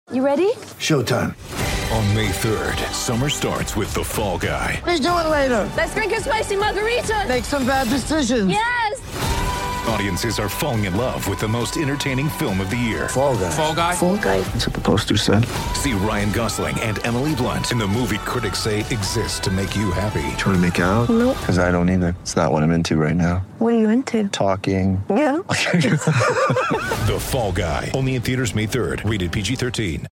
You ready? Showtime. On May 3rd, summer starts with The Fall Guy. Let's do it later. Let's drink a spicy margarita. Make some bad decisions. Yes. Audiences are falling in love with the most entertaining film of the year. Fall Guy. Fall Guy? Fall Guy. That's what the poster said. See Ryan Gosling and Emily Blunt in the movie critics say exists to make you happy. Trying to make it out? Nope. Because I don't either. It's not what I'm into right now. What are you into? Talking. Yeah. The Fall Guy. Only in theaters May 3rd. Rated PG-13.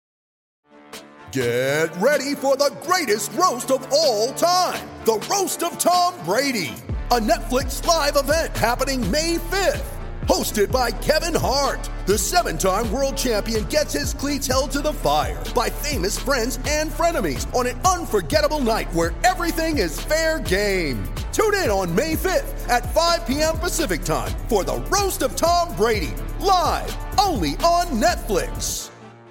Get ready for the greatest roast of all time. The Roast of Tom Brady. A Netflix live event happening May 5th. Hosted by Kevin Hart. The 7-time world champion gets his cleats held to the fire by famous friends and frenemies on an unforgettable night where everything is fair game. Tune in on May 5th at 5 p.m. Pacific time for the Roast of Tom Brady. Live only on Netflix.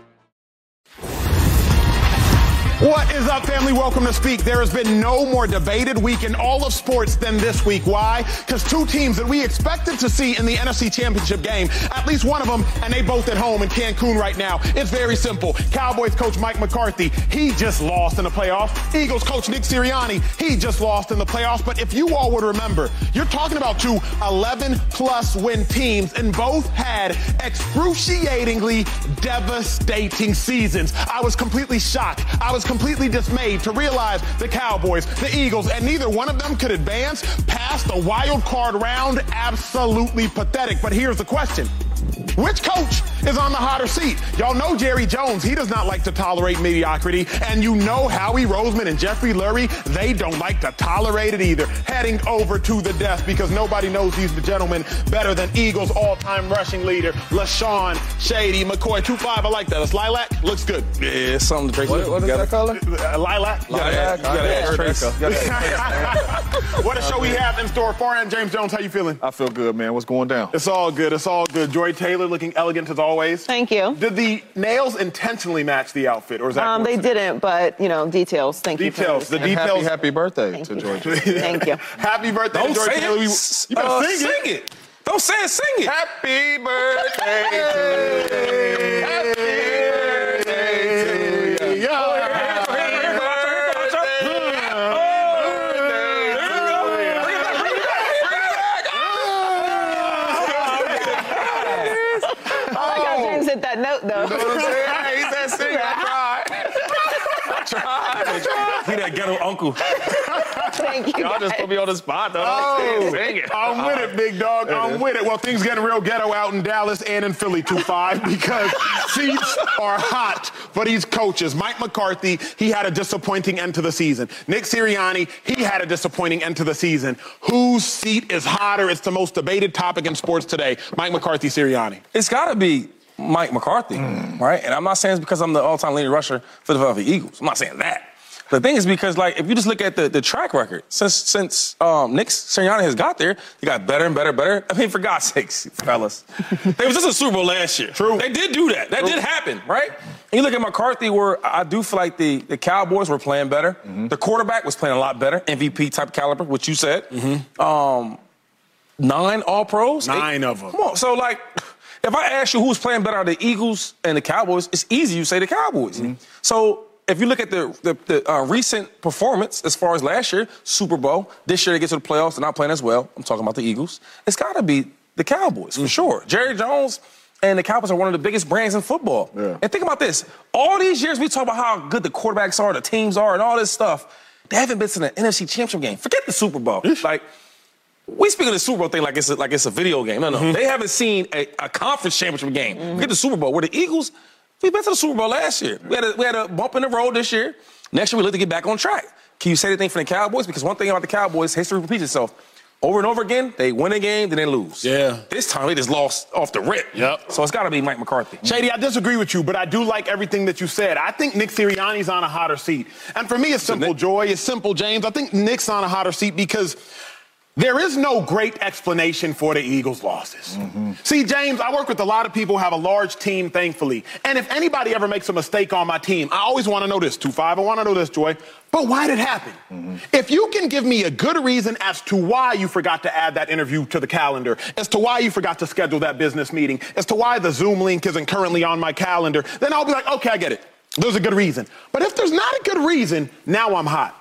What is up, family? Welcome to Speak. There has been no more debated week in all of sports than this week. Why? Because two teams that we expected to see in the NFC Championship game, at least one of them, and they both at home in Cancun right now. It's very simple. Cowboys coach Mike McCarthy, he just lost in the playoffs. Eagles coach Nick Sirianni, he just lost in the playoffs. But if you all would remember, you're talking about two 11-plus win teams, and both had excruciatingly devastating seasons. I was completely shocked. I was completely dismayed to realize the Cowboys, the Eagles, and neither one of them could advance past the wild card round. Absolutely pathetic. But here's the question. Which coach is on the hotter seat? Y'all know Jerry Jones. He does not like to tolerate mediocrity. And you know Howie Roseman and Jeffrey Lurie, they don't like to tolerate it either. Heading over to the desk because nobody knows these gentlemen better than Eagles all-time rushing leader, LaShawn Shady McCoy. 2.5, I like that. It's lilac. Looks good. Yeah, it's something to drink. What is that color? Lilac. Lilac. What a show we have in store for him. James Jones, how you feeling? I feel good, man. What's going down? It's all good. It's all good. Joy Taylor looking elegant as always. Thank you. Did the nails intentionally match the outfit, or is that? They didn't, but details. Thank you. Details. The details. Happy birthday Thank to you. George. Thank you. Happy birthday to Joy Taylor. You better sing it. Don't say it, sing it. Happy birthday to you. Happy birthday to you. Hit that note though. You know what I'm saying? Hey, he's that singer. I tried. He that ghetto uncle. Thank you. Y'all just put me on the spot though. I'm with it, big dog. I'm with it. Well, things getting real ghetto out in Dallas and in Philly 2-5 because seats are hot for these coaches. Mike McCarthy, he had a disappointing end to the season. Nick Sirianni, he had a disappointing end to the season. Whose seat is hotter? It's the most debated topic in sports today. Mike McCarthy, Sirianni. It's got to be Mike McCarthy, right? And I'm not saying it's because I'm the all-time leading rusher for the Philadelphia Eagles. I'm not saying that. The thing is because, like, if you just look at the track record, since Nick Sirianni has got there, he got better and better. I mean, for God's sakes, fellas. They was just a Super Bowl last year. True. They did do that. That did happen, right? And you look at McCarthy where I do feel like the Cowboys were playing better. The quarterback was playing a lot better, MVP type caliber, which you said. 9 All-Pros. 9 of them. Come on. So, like, if I ask you who's playing better out of the Eagles and the Cowboys, it's easy you say the Cowboys. So if you look at the recent performance as far as last year, Super Bowl, this year they get to the playoffs, they're not playing as well. I'm talking about the Eagles. It's got to be the Cowboys for sure. Jerry Jones and the Cowboys are one of the biggest brands in football. Yeah. And think about this. All these years we talk about how good the quarterbacks are, the teams are, and all this stuff. They haven't been to the NFC Championship game. Forget the Super Bowl. Like, we speak of the Super Bowl thing like it's a video game. No. They haven't seen a conference championship game. Forget the Super Bowl. Where the Eagles, we've been to the Super Bowl last year. We had a bump in the road this year. Next year, we look to get back on track. Can you say anything for the Cowboys? Because one thing about the Cowboys, history repeats itself. Over and over again, they win a game, then they lose. Yeah. This time, they just lost off the rip. Yep. So it's got to be Mike McCarthy. Shady, I disagree with you, but I do like everything that you said. I think Nick Sirianni's on a hotter seat. And for me, it's simple, Joy. It's simple, James. I think Nick's on a hotter seat because There is no great explanation for the Eagles' losses. See, James, I work with a lot of people who have a large team, thankfully. And if anybody ever makes a mistake on my team, I always want to know this, 2-5. I want to know this, Joy. But why did it happen? If you can give me a good reason as to why you forgot to add that interview to the calendar, as to why you forgot to schedule that business meeting, as to why the Zoom link isn't currently on my calendar, then I'll be like, okay, I get it. There's a good reason. But if there's not a good reason, now I'm hot.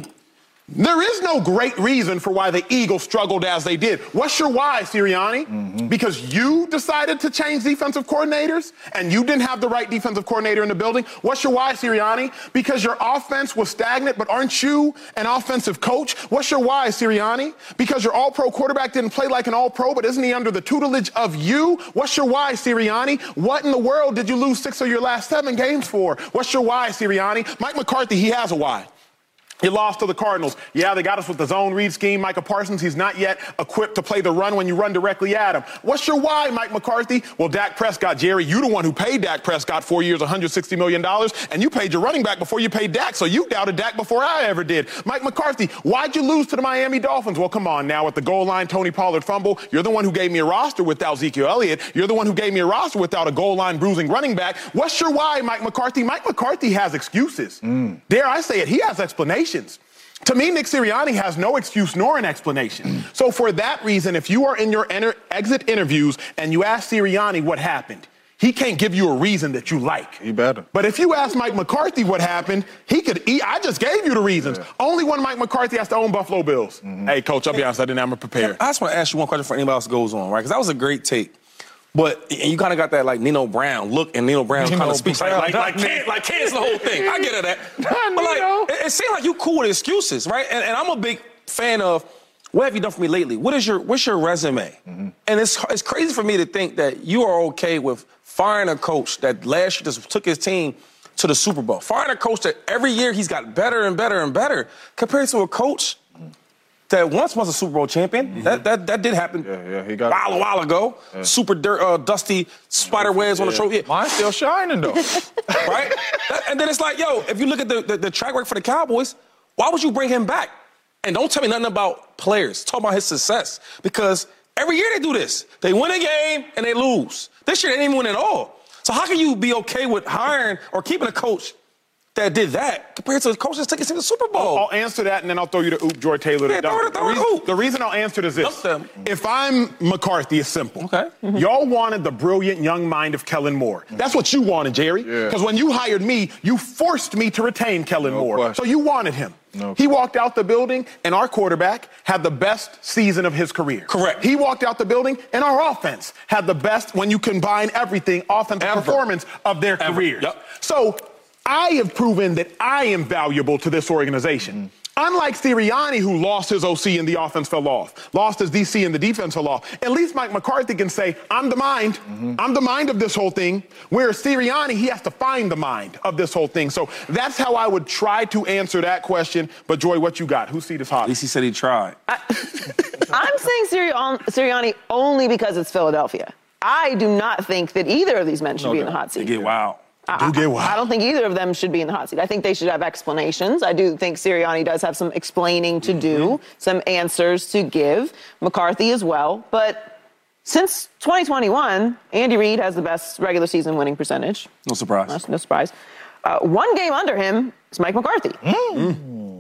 There is no great reason for why the Eagles struggled as they did. What's your why, Sirianni? Because you decided to change defensive coordinators and you didn't have the right defensive coordinator in the building? What's your why, Sirianni? Because your offense was stagnant, but aren't you an offensive coach? What's your why, Sirianni? Because your all-pro quarterback didn't play like an all-pro, but isn't he under the tutelage of you? What's your why, Sirianni? What in the world did you lose 6 of your last 7 games for? What's your why, Sirianni? Mike McCarthy, he has a why. You lost to the Cardinals. Yeah, they got us with the zone read scheme. Micah Parsons, he's not yet equipped to play the run when you run directly at him. What's your why, Mike McCarthy? Well, Dak Prescott, Jerry, you the one who paid Dak Prescott 4 years, $160 million, and you paid your running back before you paid Dak, so you doubted Dak before I ever did. Mike McCarthy, why'd you lose to the Miami Dolphins? Well, come on now, at the goal line, Tony Pollard fumble. You're the one who gave me a roster without Ezekiel Elliott. You're the one who gave me a roster without a goal line bruising running back. What's your why, Mike McCarthy? Mike McCarthy has excuses. Dare I say it, he has explanations. To me, Nick Sirianni has no excuse nor an explanation. So for that reason, if you are in your exit interviews and you ask Sirianni what happened, he can't give you a reason that you like. He better. But if you ask Mike McCarthy what happened, he could I just gave you the reasons. Only one Mike McCarthy has to own Buffalo Bills. Hey, Coach, I'll be honest, I didn't have them prepared. I just want to ask you one question before anybody else goes on, right? Because that was a great take. But you kind of got that like Nino Brown look, and Nino Brown kind of speaks like cancel the whole thing. I get it that. But like, it seems like you cool with excuses, right? And I'm a big fan of what have you done for me lately? What's your resume? And it's crazy for me to think that you are okay with firing a coach that last year just took his team to the Super Bowl. Firing a coach that every year he's got better and better and better compared to a coach that once was a Super Bowl champion. That did happen he got a while ago. Super dusty spider webs on the trophy. Mine's still shining, though. Right? And then it's like, yo, if you look at the track record for the Cowboys, why would you bring him back? And don't tell me nothing about players. Talk about his success. Because every year they do this. They win a game and they lose. This year they didn't even win at all. So how can you be okay with hiring or keeping a coach that did that compared to the coach that's taking us to the Super Bowl? I'll answer that, and then I'll throw you to Oop Joy Taylor. The reason I'll answer it is this. If I'm McCarthy, it's simple. Okay. Y'all wanted the brilliant young mind of Kellen Moore. That's what you wanted, Jerry. Because when you hired me, you forced me to retain Kellen Moore. Question. So you wanted him. He walked out the building, and our quarterback had the best season of his career. Correct. He walked out the building, and our offense had the best, when you combine everything, offensive performance of their careers. So I have proven that I am valuable to this organization. Unlike Sirianni, who lost his OC and the offense fell off, lost his DC and the defense fell off, at least Mike McCarthy can say, I'm the mind. I'm the mind of this whole thing. Whereas Sirianni, he has to find the mind of this whole thing. So that's how I would try to answer that question. But, Joy, what you got? Whose seat is hot? At least he said he tried. I'm saying Sirianni only because it's Philadelphia. I do not think that either of these men should be in the hot seat. They get wild. I don't think either of them should be in the hot seat. I think they should have explanations. I do think Sirianni does have some explaining to do, some answers to give. McCarthy as well. But since 2021, Andy Reid has the best regular season winning percentage. No surprise. No surprise. One game under him is Mike McCarthy. And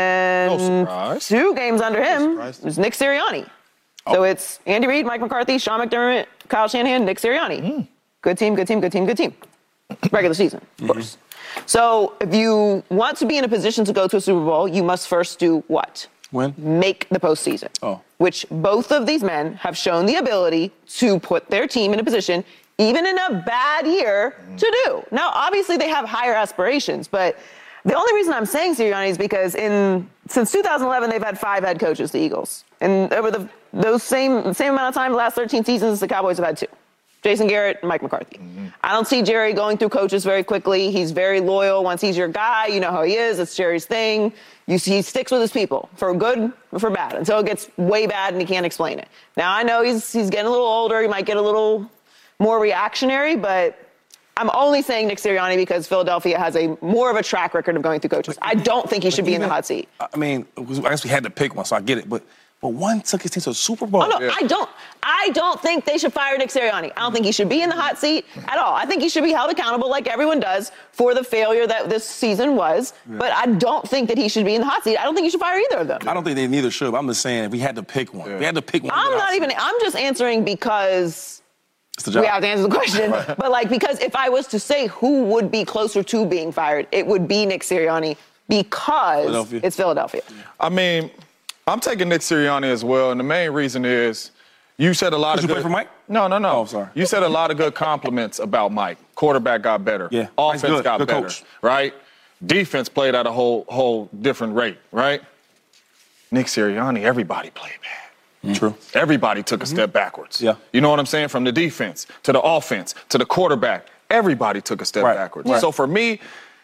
then 2 games under him is Nick Sirianni. So it's Andy Reid, Mike McCarthy, Sean McDermott, Kyle Shanahan, Nick Sirianni. Good team, good team, good team, good team. Regular season, of course. So if you want to be in a position to go to a Super Bowl, you must first do what? Win. Make the postseason. Which both of these men have shown the ability to put their team in a position, even in a bad year, to do. Now, obviously, they have higher aspirations, but the only reason I'm saying Sirianni is because since 2011, they've had 5 head coaches, the Eagles. And over those same amount of time, the last 13 seasons, the Cowboys have had 2. Jason Garrett and Mike McCarthy. I don't see Jerry going through coaches very quickly. He's very loyal. Once he's your guy, you know how he is. It's Jerry's thing. He sticks with his people, for good or for bad, until it gets way bad and he can't explain it. Now, I know he's getting a little older. He might get a little more reactionary, but I'm only saying Nick Sirianni because Philadelphia has more of a track record of going through coaches. I don't think he should be in the hot seat. I mean, I guess we had to pick one, so I get it. But but one took his team to the Super Bowl. Oh, no, I don't think they should fire Nick Sirianni. I don't think he should be in the hot seat at all. I think he should be held accountable like everyone does for the failure that this season was. Yeah. But I don't think that he should be in the hot seat. I don't think you should fire either of them. I don't think they neither should. But I'm just saying if we had to pick one. Yeah. We had to pick one. I'm just answering because we have to answer the question. Right. But, because if I was to say who would be closer to being fired, it would be Nick Sirianni because it's Philadelphia. I mean, I'm taking Nick Sirianni as well, and the main reason is you said a lot of good... Did you play for Mike? No. Oh, I'm sorry. You said a lot of good compliments about Mike. Quarterback got better. Yeah. Offense got good better. Coach. Right? Defense played at a whole different rate, right? Nick Sirianni, everybody played bad. True. Everybody took a step backwards. Yeah. You know what I'm saying? From the defense to the offense to the quarterback, everybody took a step backwards. Right. So for me,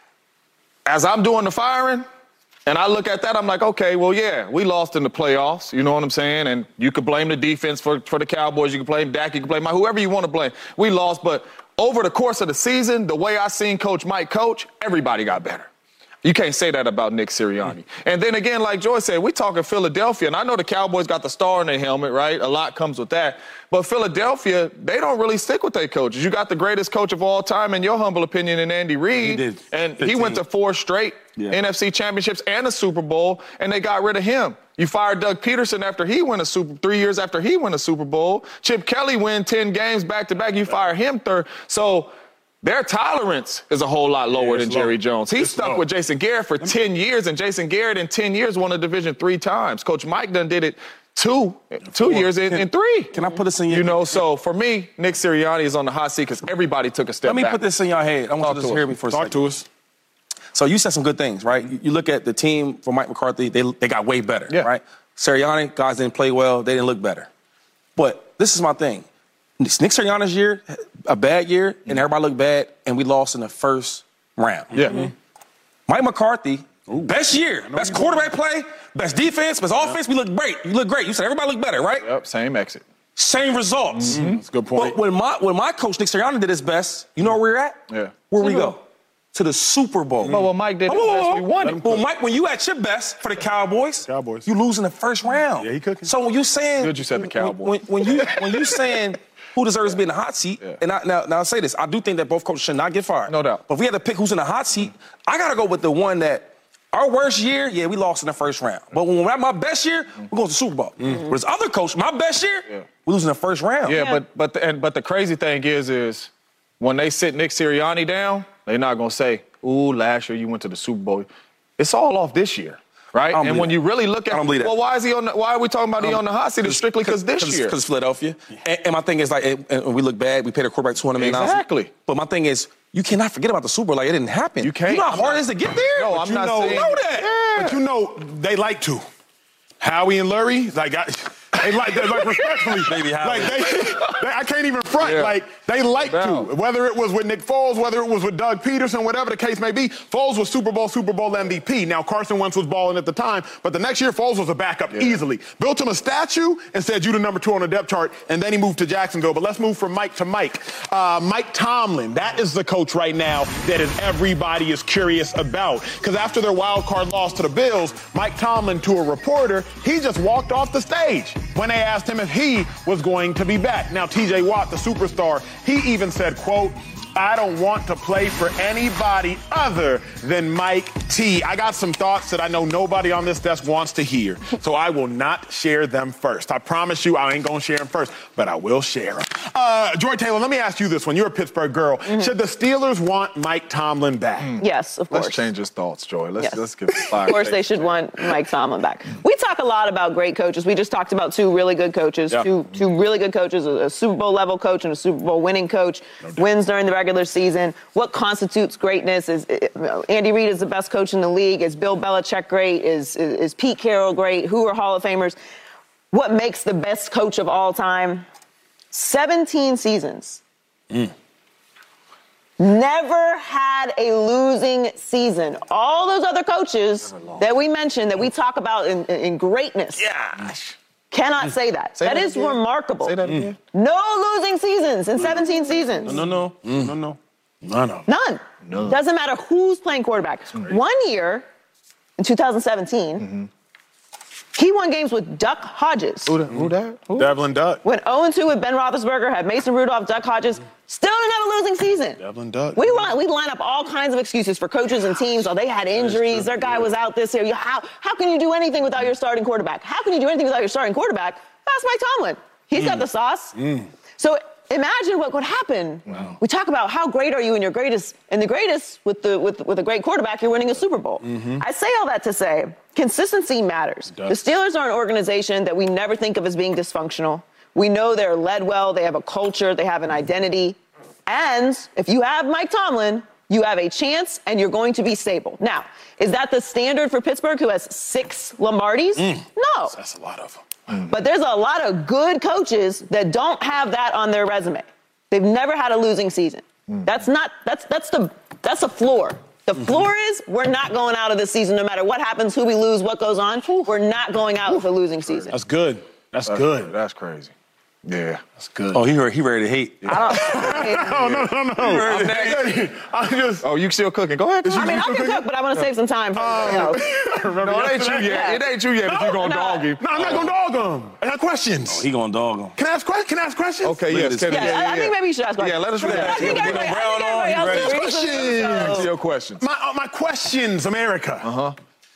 as I'm doing the firing, and I look at that, I'm like, okay, well, yeah, we lost in the playoffs. You know what I'm saying? And you could blame the defense for the Cowboys. You can blame Dak. You can blame Mike, whoever you want to blame. We lost, but over the course of the season, the way I seen Coach Mike coach, everybody got better. You can't say that about Nick Sirianni. And then again, like Joy said, we talking Philadelphia, and I know the Cowboys got the star in their helmet, right? A lot comes with that. But Philadelphia, they don't really stick with their coaches. You got the greatest coach of all time, in your humble opinion, in Andy Reid. He did. And he went to 4 straight NFC championships and a Super Bowl, and they got rid of him. You fired Doug Peterson after he won 3 years after he won a Super Bowl. Chip Kelly win 10 games back-to-back. You fire him third. So their tolerance is a whole lot lower than Jerry Jones. He stuck with Jason Garrett for 10 years, and Jason Garrett in 10 years won a division 3 times. Coach Mike done did it two years in 3. Can I put this in your head? So for me, Nick Sirianni is on the hot seat because everybody took a step back. Let me put this in your head. I want you to hear me for a second. Talk to us. So you said some good things, right? You look at the team for Mike McCarthy, they got way better, right? Sirianni, guys didn't play well. They didn't look better. But this is my thing. Nick Sirianni's year, a bad year, and everybody looked bad, and we lost in the first round. Mike McCarthy, best year, best quarterback play, best defense, best offense. We look great. You look great. You said everybody looked better, right? Yep, same exit. Same results. That's a good point. But when my coach, Nick Sirianni, did his best, you know where we're at? Yeah. Where we go? To the Super Bowl. Well, Mike did his best. We won it. Well, Mike, when you at your best for the Cowboys, you lose in the first round. Yeah, he cooking. So when you saying... Good you said the Cowboys. When you saying... who deserves to be in the hot seat? Yeah. And now I'll say this. I do think that both coaches should not get fired. No doubt. But if we had to pick who's in the hot seat, I got to go with the one that our worst year, we lost in the first round. But when we're at my best year, we're going to the Super Bowl. But this other coach, my best year, we lose in the first round. Yeah. But the crazy thing is when they sit Nick Sirianni down, they're not going to say, ooh, last year you went to the Super Bowl. It's all off this year. Right? And when you really look at it, well, why are we talking about he on the hot seat? It's strictly because this year. Because Philadelphia. And my thing is, and we look bad, we paid a quarterback $200 million. Exactly. But my thing is, you cannot forget about the Super Bowl. It didn't happen. You can't. You know how hard it is to get there? No, I'm not saying. You know that. Yeah. But you know, they like to. Howie and Lurie, they like respectfully. Maybe Howie. I can't even front. Yeah. They like to. Whether it was with Nick Foles, whether it was with Doug Peterson, whatever the case may be, Foles was Super Bowl MVP. Now, Carson Wentz was balling at the time, but the next year, Foles was a backup easily. Built him a statue and said, you the number 2 on the depth chart, and then he moved to Jacksonville. But let's move from Mike to Mike. Mike Tomlin, that is the coach right now that everybody is curious about. Because after their wild card loss to the Bills, Mike Tomlin, to a reporter, he just walked off the stage when they asked him if he was going to be back. Now, TJ Watt, the superstar, he even said, quote, I don't want to play for anybody other than Mike T. I got some thoughts that I know nobody on this desk wants to hear, so I will not share them first. I promise you I ain't going to share them first, but I will share them. Joy Taylor, let me ask you this one. You're a Pittsburgh girl. Should the Steelers want Mike Tomlin back? Yes, of course. Let's change his thoughts, Joy. Let's give it fire. Of course they should want Mike Tomlin back. We talk a lot about great coaches. We just talked about 2 really good coaches, two really good coaches, a Super Bowl level coach and a Super Bowl winning coach, wins during the regular season. What constitutes greatness? Is Andy Reid is the best coach in the league? Is Bill Belichick great? Is Pete Carroll great? Who are Hall of Famers? What makes the best coach of all time? 17 seasons. Never had a losing season. All those other coaches that we mentioned, that we talk about in greatness. Cannot say that. That is remarkable. Say that again. No losing seasons in 17 seasons. No. None. Doesn't matter who's playing quarterback. 1 year, in 2017, He won games with Duck Hodges. Who that? Devlin Duck. Went 0-2 with Ben Roethlisberger, had Mason Rudolph, Duck Hodges. Still didn't have a losing season. Devlin Duck. We line up all kinds of excuses for coaches and teams. Oh, they had injuries. Their guy was out this year. How can you do anything without your starting quarterback? How can you do anything without your starting quarterback? That's Mike Tomlin. He's got the sauce. So imagine what would happen. Wow. We talk about how great are you in your greatest, and the greatest with a great quarterback, you're winning a Super Bowl. I say all that to say consistency matters. The Steelers are an organization that we never think of as being dysfunctional. We know they're led well. They have a culture. They have an identity. And if you have Mike Tomlin, you have a chance and you're going to be stable. Now, is that the standard for Pittsburgh, who has 6 Lombardis? No. That's a lot of them. But there's a lot of good coaches that don't have that on their resume. They've never had a losing season. That's the floor. The floor is we're not going out of this season no matter what happens, who we lose, what goes on. We're not going out with a losing season. That's good. That's good. That's crazy. Yeah. That's good. Oh, he ready to hate. No. Oh, you still cooking? Go ahead. I can cook, but I want to save some time for everybody else. No, it ain't you yet. It ain't you yet, but you're going to dog him. No, I'm not going to dog him. I got questions. Oh, he going to dog him. Can I ask questions? Okay, yes. I think maybe you should ask questions. Yeah, let us read I think everybody else Questions. Answer your questions. My questions, America.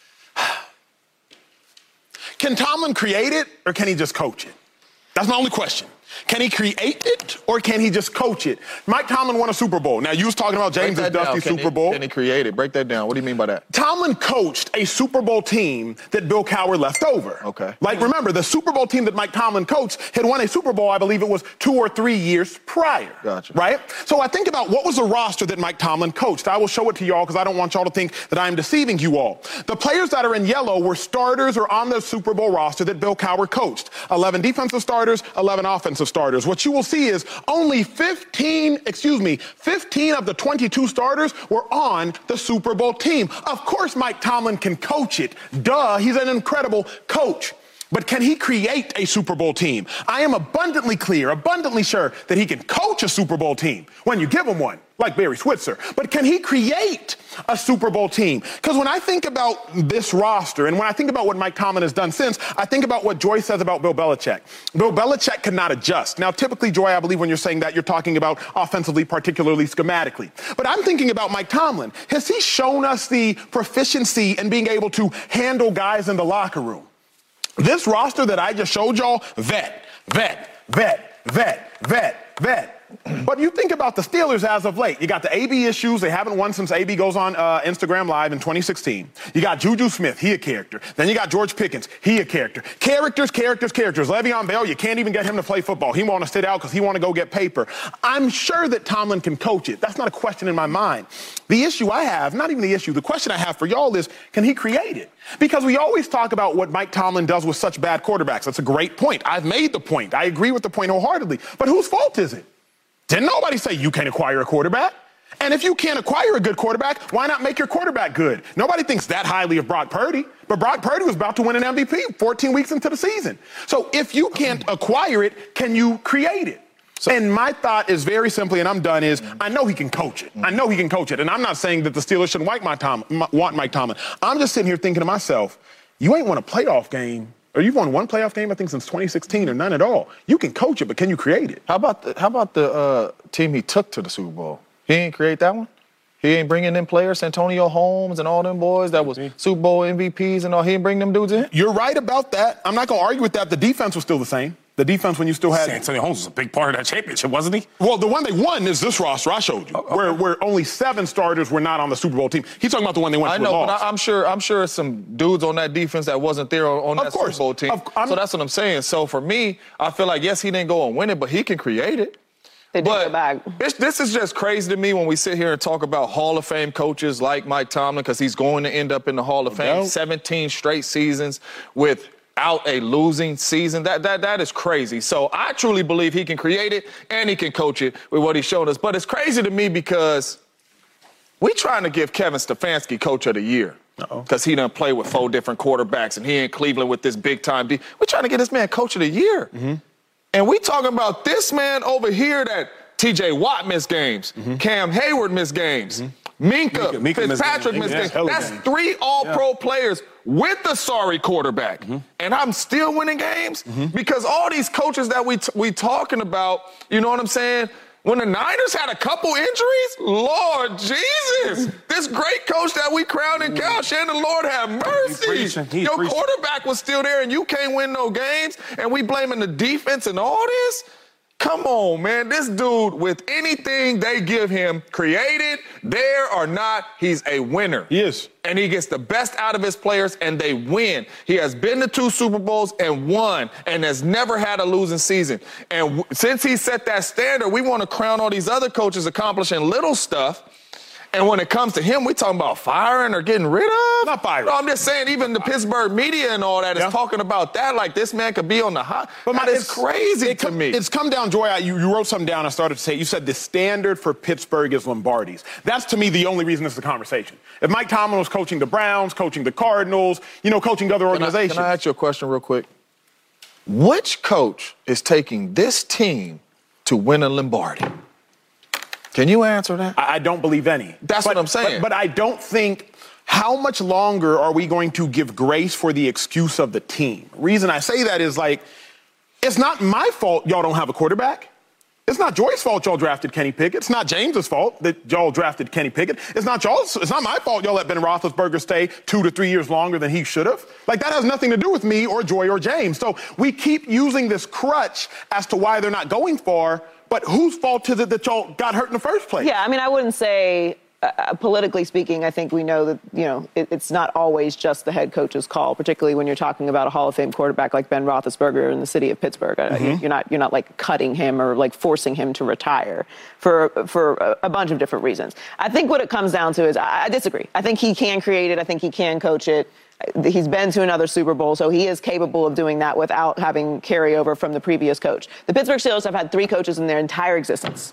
Can Tomlin create it, or can he just coach it? That's my only question. Can he create it, or can he just coach it? Mike Tomlin won a Super Bowl. Now, you was talking about James' dusty Super Bowl. Can he create it? Break that down. What do you mean by that? Tomlin coached a Super Bowl team that Bill Cowher left over. Okay. Like, remember, the Super Bowl team that Mike Tomlin coached had won a Super Bowl, I believe it was 2 or 3 years prior. Gotcha. Right? So I think about what was the roster that Mike Tomlin coached. I will show it to y'all because I don't want y'all to think that I'm deceiving you all. The players that are in yellow were starters or on the Super Bowl roster that Bill Cowher coached. 11 defensive starters, 11 offensive starters. What you will see is only 15 of the 22 starters were on the Super Bowl team. Of course, Mike Tomlin can coach it. Duh, he's an incredible coach. But can he create a Super Bowl team? I am abundantly sure that he can coach a Super Bowl team when you give him one, like Barry Switzer. But can he create a Super Bowl team? Because when I think about this roster and when I think about what Mike Tomlin has done since, I think about what Joy says about Bill Belichick. Bill Belichick cannot adjust. Now, typically, Joy, I believe when you're saying that, you're talking about offensively, particularly schematically. But I'm thinking about Mike Tomlin. Has he shown us the proficiency in being able to handle guys in the locker room? This roster that I just showed y'all, vet. But you think about the Steelers as of late. You got the AB issues. They haven't won since AB goes on Instagram Live in 2016. You got Juju Smith. He a character. Then you got George Pickens. He a character. Characters. Le'Veon Bell, you can't even get him to play football. He want to sit out because he want to go get paper. I'm sure that Tomlin can coach it. That's not a question in my mind. The issue I have, not even the issue, the question I have for y'all is, can he create it? Because we always talk about what Mike Tomlin does with such bad quarterbacks. That's a great point. I've made the point. I agree with the point wholeheartedly. But whose fault is it? Didn't nobody say you can't acquire a quarterback? And if you can't acquire a good quarterback, why not make your quarterback good? Nobody thinks that highly of Brock Purdy, but Brock Purdy was about to win an MVP 14 weeks into the season. So if you can't acquire it, can you create it? And my thought is very simply, and I'm done, is I know he can coach it. And I'm not saying that the Steelers shouldn't want Mike Tomlin. I'm just sitting here thinking to myself, you ain't won a playoff game. Or you've won one playoff game, I think, since 2016, or none at all. You can coach it, but can you create it? How about the team he took to the Super Bowl? He ain't create that one? He ain't bringing in players, Antonio Holmes and all them boys that was Super Bowl MVPs and all. He ain't bring them dudes in? You're right about that. I'm not going to argue with that. The defense was still the same. The defense when you still had... Antonio Holmes was a big part of that championship, wasn't he? Well, the one they won is this roster I showed you, where only 7 starters were not on the Super Bowl team. He's talking about the one they went to. I know, but I'm sure some dudes on that defense that wasn't there on that Super Bowl team. So that's what I'm saying. So for me, I feel like, yes, he didn't go and win it, but he can create it. But this is just crazy to me when we sit here and talk about Hall of Fame coaches like Mike Tomlin, because he's going to end up in the Hall of Fame. 17 straight seasons without a losing season. That is crazy. So I truly believe he can create it and he can coach it with what he's shown us. But it's crazy to me because we trying to give Kevin Stefanski Coach of the Year. Because he done play with 4 different quarterbacks and he in Cleveland with this big-time D. We're trying to get this man Coach of the Year. And we talking about this man over here that T.J. Watt missed games, Cam Hayward missed games, Minka Fitzpatrick missed missed games. games. That's 3 all-pro players with the sorry quarterback. And I'm still winning games because all these coaches that we talking about, you know what I'm saying? When the Niners had a couple injuries, Lord Jesus, this great coach that we crowned in Kyle Shanahan, Lord have mercy. Your quarterback was still there and you can't win no games, and we blaming the defense and all this? Come on, man. This dude, with anything they give him, created, there or not, he's a winner. He is. And he gets the best out of his players, and they win. He has been to 2 Super Bowls and won, and has never had a losing season. And since he set that standard, we want to crown all these other coaches accomplishing little stuff. And when it comes to him, we talking about firing or getting rid of? Not firing. No, I'm just saying, even the Pittsburgh media and all that is talking about that, like this man could be on the hot. But it's crazy to me. It's come down, Joy. You wrote something down. I started to say, you said the standard for Pittsburgh is Lombardi's. That's, to me, the only reason it's a conversation. If Mike Tomlin was coaching the Browns, coaching the Cardinals, coaching other organizations. Can I ask you a question real quick? Which coach is taking this team to win a Lombardi? Can you answer that? I don't believe any. That's what I'm saying. But I don't think, how much longer are we going to give grace for the excuse of the team? Reason I say that is, it's not my fault y'all don't have a quarterback. It's not Joy's fault y'all drafted Kenny Pickett. It's not James's fault that y'all drafted Kenny Pickett. It's not my fault y'all let Ben Roethlisberger stay 2 to 3 years longer than he should have. That has nothing to do with me or Joy or James. So we keep using this crutch as to why they're not going far. But whose fault is it that y'all got hurt in the first place? Yeah, I wouldn't say, politically speaking, I think we know that, it's not always just the head coach's call, particularly when you're talking about a Hall of Fame quarterback like Ben Roethlisberger in the city of Pittsburgh. You're not cutting him or forcing him to retire for a bunch of different reasons. I think what it comes down to is I disagree. I think he can create it. I think he can coach it. He's been to another Super Bowl, so he is capable of doing that without having carryover from the previous coach. The Pittsburgh Steelers have had 3 coaches in their entire existence.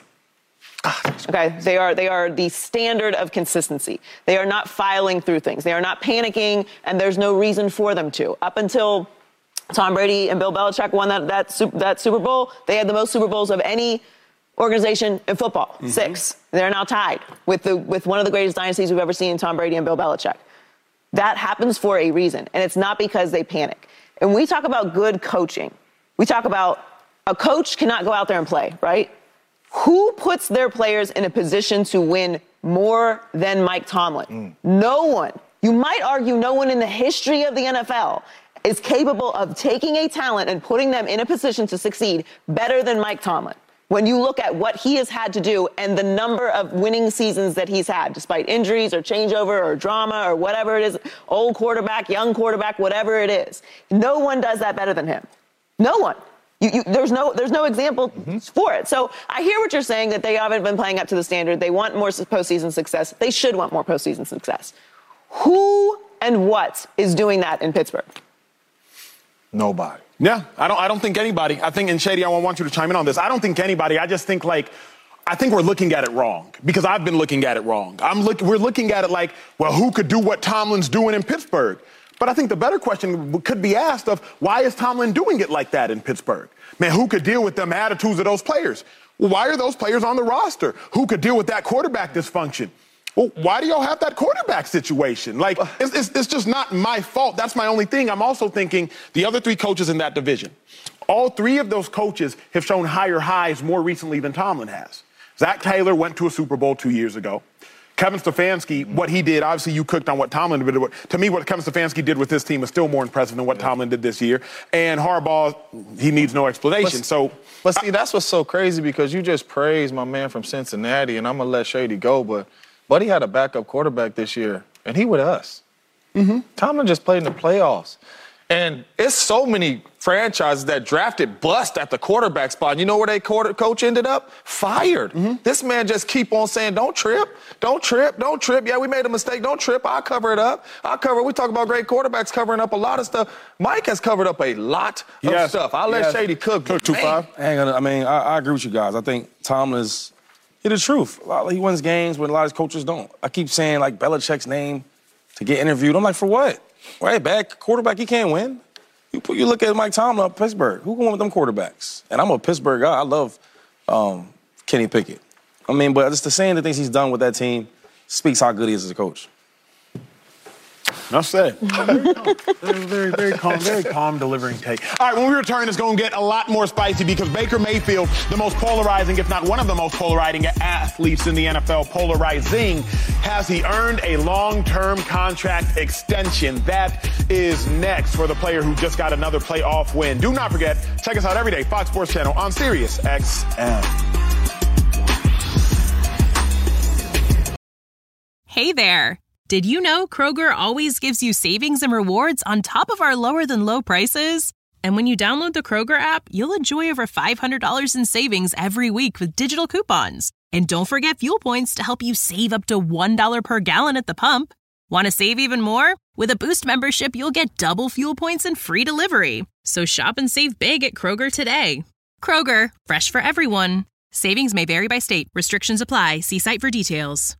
Okay, they are the standard of consistency. They are not filing through things. They are not panicking, and there's no reason for them to. Up until Tom Brady and Bill Belichick won that Super Bowl, they had the most Super Bowls of any organization in football, 6. They're now tied with one of the greatest dynasties we've ever seen, Tom Brady and Bill Belichick. That happens for a reason, and it's not because they panic. And we talk about good coaching. We talk about a coach cannot go out there and play, right? Who puts their players in a position to win more than Mike Tomlin? No one. You might argue no one in the history of the NFL is capable of taking a talent and putting them in a position to succeed better than Mike Tomlin. When you look at what he has had to do and the number of winning seasons that he's had, despite injuries or changeover or drama or whatever it is, old quarterback, young quarterback, whatever it is, no one does that better than him. No one. There's no example for it. So I hear what you're saying, that they haven't been playing up to the standard. They want more postseason success. They should want more postseason success. Who and what is doing that in Pittsburgh? Nobody. Yeah, I don't think anybody. I think, and Shady, I want you to chime in on this. I don't think anybody. I just think I think we're looking at it wrong, because I've been looking at it wrong. We're looking at it who could do what Tomlin's doing in Pittsburgh? But I think the better question could be asked of, why is Tomlin doing it like that in Pittsburgh? Man, who could deal with them attitudes of those players? Well, why are those players on the roster? Who could deal with that quarterback dysfunction? Well, why do y'all have that quarterback situation? It's just not my fault. That's my only thing. I'm also thinking the other 3 coaches in that division. All 3 of those coaches have shown higher highs more recently than Tomlin has. Zach Taylor went to a Super Bowl 2 years ago. Kevin Stefanski, what he did, obviously you cooked on what Tomlin did. To me, what Kevin Stefanski did with this team is still more impressive than what Tomlin did this year. And Harbaugh, he needs no explanation. But see, that's what's so crazy, because you just praised my man from Cincinnati, and I'm going to let Shady go, but Buddy had a backup quarterback this year, and he with us. Tomlin just played in the playoffs. And it's so many franchises that drafted bust at the quarterback spot. And you know where their coach ended up? Fired. This man just keep on saying, don't trip, don't trip, don't trip. Yeah, we made a mistake. Don't trip. I'll cover it up. We talk about great quarterbacks covering up a lot of stuff. Mike has covered up a lot of stuff. I'll let Shady cook. Cook 2-5. I agree with you guys. I think Tomlin's the truth. He wins games when a lot of coaches don't. I keep saying, Belichick's name to get interviewed. I'm like, for what? Right, bad quarterback, he can't win. You look at Mike Tomlin of Pittsburgh. Who can win with them quarterbacks? And I'm a Pittsburgh guy. I love Kenny Pickett. But it's the same the things he's done with that team speaks how good he is as a coach. Enough said. Very calm delivering take. All right, when we return, it's going to get a lot more spicy because Baker Mayfield, the most polarizing, if not one of the most polarizing athletes in the NFL, polarizing, has he earned a long-term contract extension? That is next for the player who just got another playoff win. Do not forget, check us out every day, Fox Sports Channel on Sirius XM. Hey there. Did you know Kroger always gives you savings and rewards on top of our lower than low prices? And when you download the Kroger app, you'll enjoy over $500 in savings every week with digital coupons. And don't forget fuel points to help you save up to $1 per gallon at the pump. Want to save even more? With a Boost membership, you'll get double fuel points and free delivery. So shop and save big at Kroger today. Kroger, fresh for everyone. Savings may vary by state. Restrictions apply. See site for details.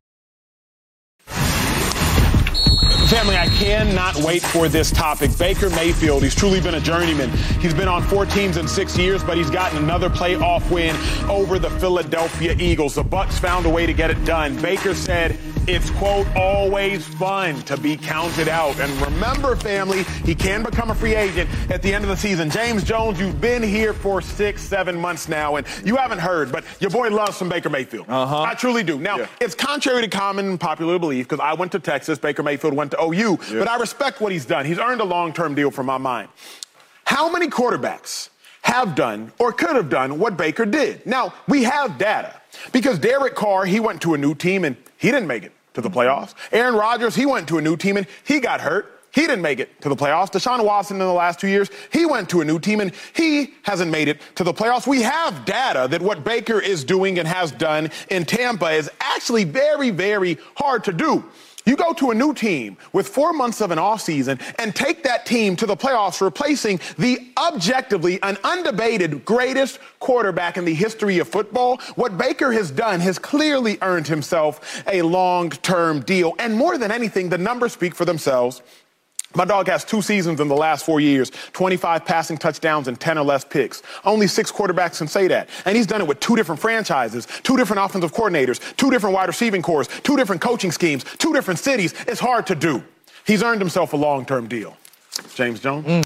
Family, I cannot wait for this topic. Baker Mayfield, he's truly been a journeyman. He's been on 4 teams in 6 years, but he's gotten another playoff win over the Philadelphia Eagles. The Bucs found a way to get it done. Baker said it's, quote, always fun to be counted out. And remember, family, he can become a free agent at the end of the season. James Jones, you've been here for 6-7 months now, and you haven't heard, but your boy loves some Baker Mayfield. I truly do. Now, it's contrary to common and popular belief, because I went to Texas, Baker Mayfield went to OU, but I respect what he's done. He's earned a long-term deal from my mind. How many quarterbacks have done or could have done what Baker did? Now, we have data because Derek Carr, he went to a new team and he didn't make it to the playoffs. Aaron Rodgers, he went to a new team and he got hurt. He didn't make it to the playoffs. Deshaun Watson in the last 2 years, he went to a new team and he hasn't made it to the playoffs. We have data that what Baker is doing and has done in Tampa is actually very, very hard to do. You go to a new team with 4 months of an offseason and take that team to the playoffs, replacing the objectively and undebated greatest quarterback in the history of football. What Baker has done has clearly earned himself a long-term deal. And more than anything, the numbers speak for themselves. My dog has 2 seasons in the last 4 years, 25 passing touchdowns and 10 or less picks. Only 6 quarterbacks can say that. And he's done it with 2 different franchises, 2 different offensive coordinators, 2 different wide receiving corps, 2 different coaching schemes, 2 different cities. It's hard to do. He's earned himself a long-term deal. James Jones?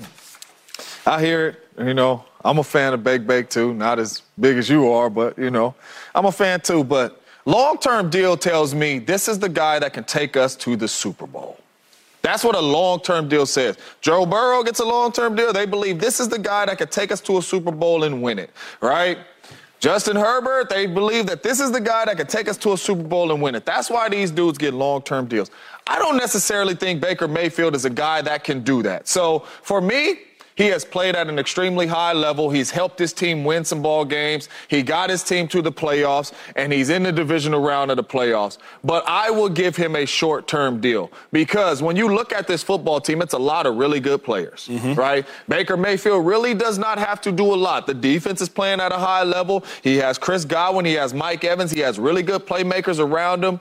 I hear it. You know, I'm a fan of Bake too. Not as big as you are, but, you know, I'm a fan too. But long-term deal tells me this is the guy that can take us to the Super Bowl. That's what a long-term deal says. Joe Burrow gets a long-term deal. They believe this is the guy that could take us to a Super Bowl and win it, right? Justin Herbert, they believe that this is the guy that could take us to a Super Bowl and win it. That's why these dudes get long-term deals. I don't necessarily think Baker Mayfield is a guy that can do that. So for me, he has played at an extremely high level. He's helped his team win some ball games. He got his team to the playoffs, and he's in the divisional round of the playoffs. But I will give him a short-term deal because when you look at this football team, it's a lot of really good players, right? Baker Mayfield really does not have to do a lot. The defense is playing at a high level. He has Chris Godwin. He has Mike Evans. He has really good playmakers around him.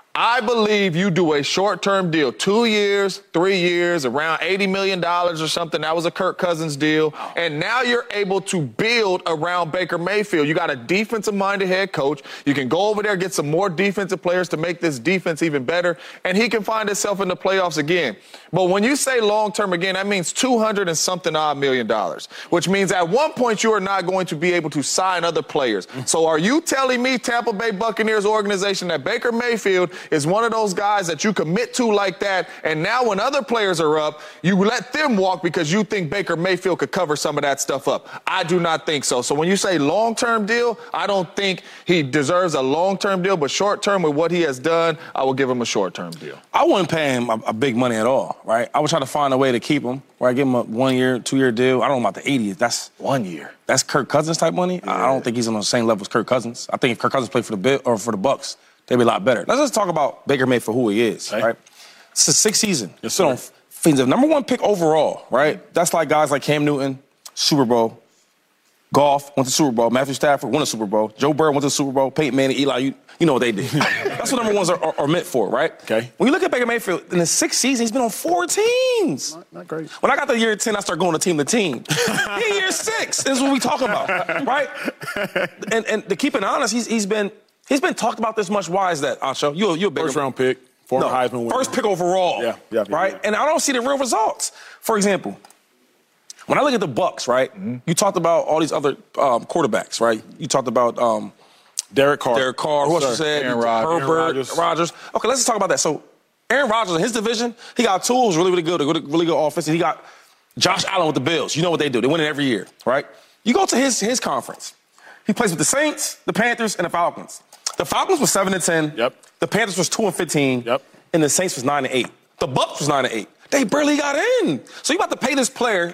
I believe you do a short-term deal, 2 years, 3 years, around $80 million or something. That was a Kirk Cousins deal. And now you're able to build around Baker Mayfield. You got a defensive-minded head coach. You can go over there, get some more defensive players to make this defense even better, and he can find himself in the playoffs again. But when you say long-term again, that means $200 and something odd million, which means at one point you are not going to be able to sign other players. So are you telling me, Tampa Bay Buccaneers organization, that Baker Mayfield is one of those guys that you commit to like that, and now when other players are up, you let them walk because you think Baker Mayfield could cover some of that stuff up? I do not think so. So when you say long-term deal, I don't think he deserves a long-term deal, but short-term with what he has done, I will give him a short-term deal. I wouldn't pay him a big money at all, right? I would try to find a way to keep him, where I give him a 1 year, 2 year deal. I don't know about the 80th. That's 1 year. That's Kirk Cousins type money. Yeah. I don't think he's on the same level as Kirk Cousins. I think if Kirk Cousins played for the Bucs, they'd be a lot better. Let's just talk about Baker Mayfield, who he is, right? It's his 6th season. He's the number 1 pick overall, right? That's like guys like Cam Newton, Super Bowl. Goff went to Super Bowl. Matthew Stafford won a Super Bowl. Joe Burrow went to the Super Bowl. Peyton Manning, Eli, you know what they did. That's what number ones are meant for, right? Okay. When you look at Baker Mayfield, in his 6th season, he's been on 4 teams. Not great. When I got to year 10, I started going to team to team. Year 6 is what we talk about, right? And to keep it honest, he's been He's been talked about this much. Why is that, Acho? You're a big First-round pick, former Heisman winner. First pick overall. Yeah. Right? And I don't see the real results. For example, when I look at the Bucs, right, you talked about all these other quarterbacks, right? You talked about Derek Carr. Who else you said? Aaron Rodgers. Rodgers. Okay, let's just talk about that. So Aaron Rodgers in his division, he got tools, really good, really good offense. And he got Josh Allen with the Bills. You know what they do. They win it every year, right? You go to his conference. He plays with the Saints, the Panthers, and the Falcons. The Falcons was 7-10. Yep. The Panthers was 2-15. Yep. And the Saints was 9-8. The Bucs was 9-8. They barely got in. So you about to pay this player,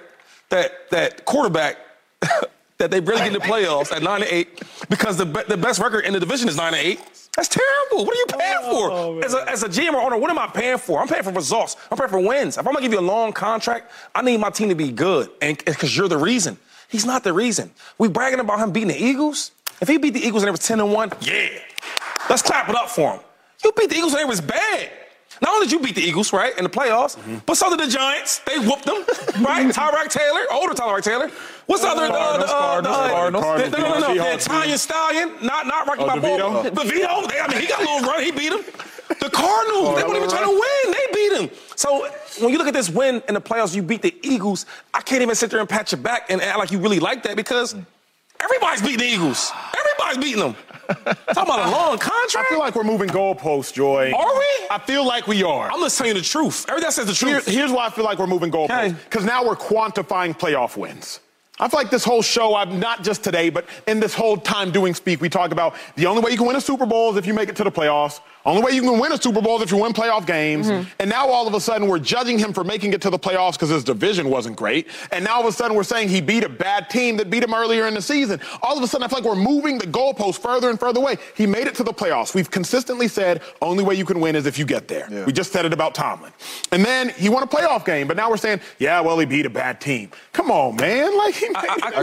that quarterback, that they barely get in the playoffs at 9-8 because the best record in the division is 9-8. That's terrible. What are you paying for? As a GM or owner, what am I paying for? I'm paying for results. I'm paying for wins. If I'm going to give you a long contract, I need my team to be good, and because you're the reason. He's not the reason. We bragging about him beating the Eagles. If he beat the Eagles and they was 10-1, yeah. Let's clap it up for him. You beat the Eagles and they was bad. Not only did you beat the Eagles, right, in the playoffs, but so did the Giants. They whooped them, right? Tyrod Taylor, older Tyrod Taylor. What's the other? Cardinals. No. The Italian Stallion, not Rocky Balboa. The Vito. He got a little run. He beat him. The Cardinals, they weren't even trying to win. They beat him. So when you look at this win in the playoffs, you beat the Eagles. I can't even sit there and pat your back and act like you really like that because everybody's beating the Eagles. Everybody's beating them. Talking about a long contract? I feel like we're moving goalposts, Joy. Are we? I feel like we are. I'm just telling you the truth. Everything says the truth. Here's why I feel like we're moving goalposts. Because now we're quantifying playoff wins. I feel like this whole show, not just today, but in this whole time doing Speak, we talk about the only way you can win a Super Bowl is if you make it to the playoffs. Only way you can win a Super Bowl is if you win playoff games. And now all of a sudden we're judging him for making it to the playoffs because his division wasn't great. And now all of a sudden we're saying he beat a bad team that beat him earlier in the season. All of a sudden I feel like we're moving the goalposts further and further away. He made it to the playoffs. We've consistently said only way you can win is if you get there. Yeah. We just said it about Tomlin. And then he won a playoff game, but now we're saying, yeah, well, he beat a bad team. Come on, man. Like he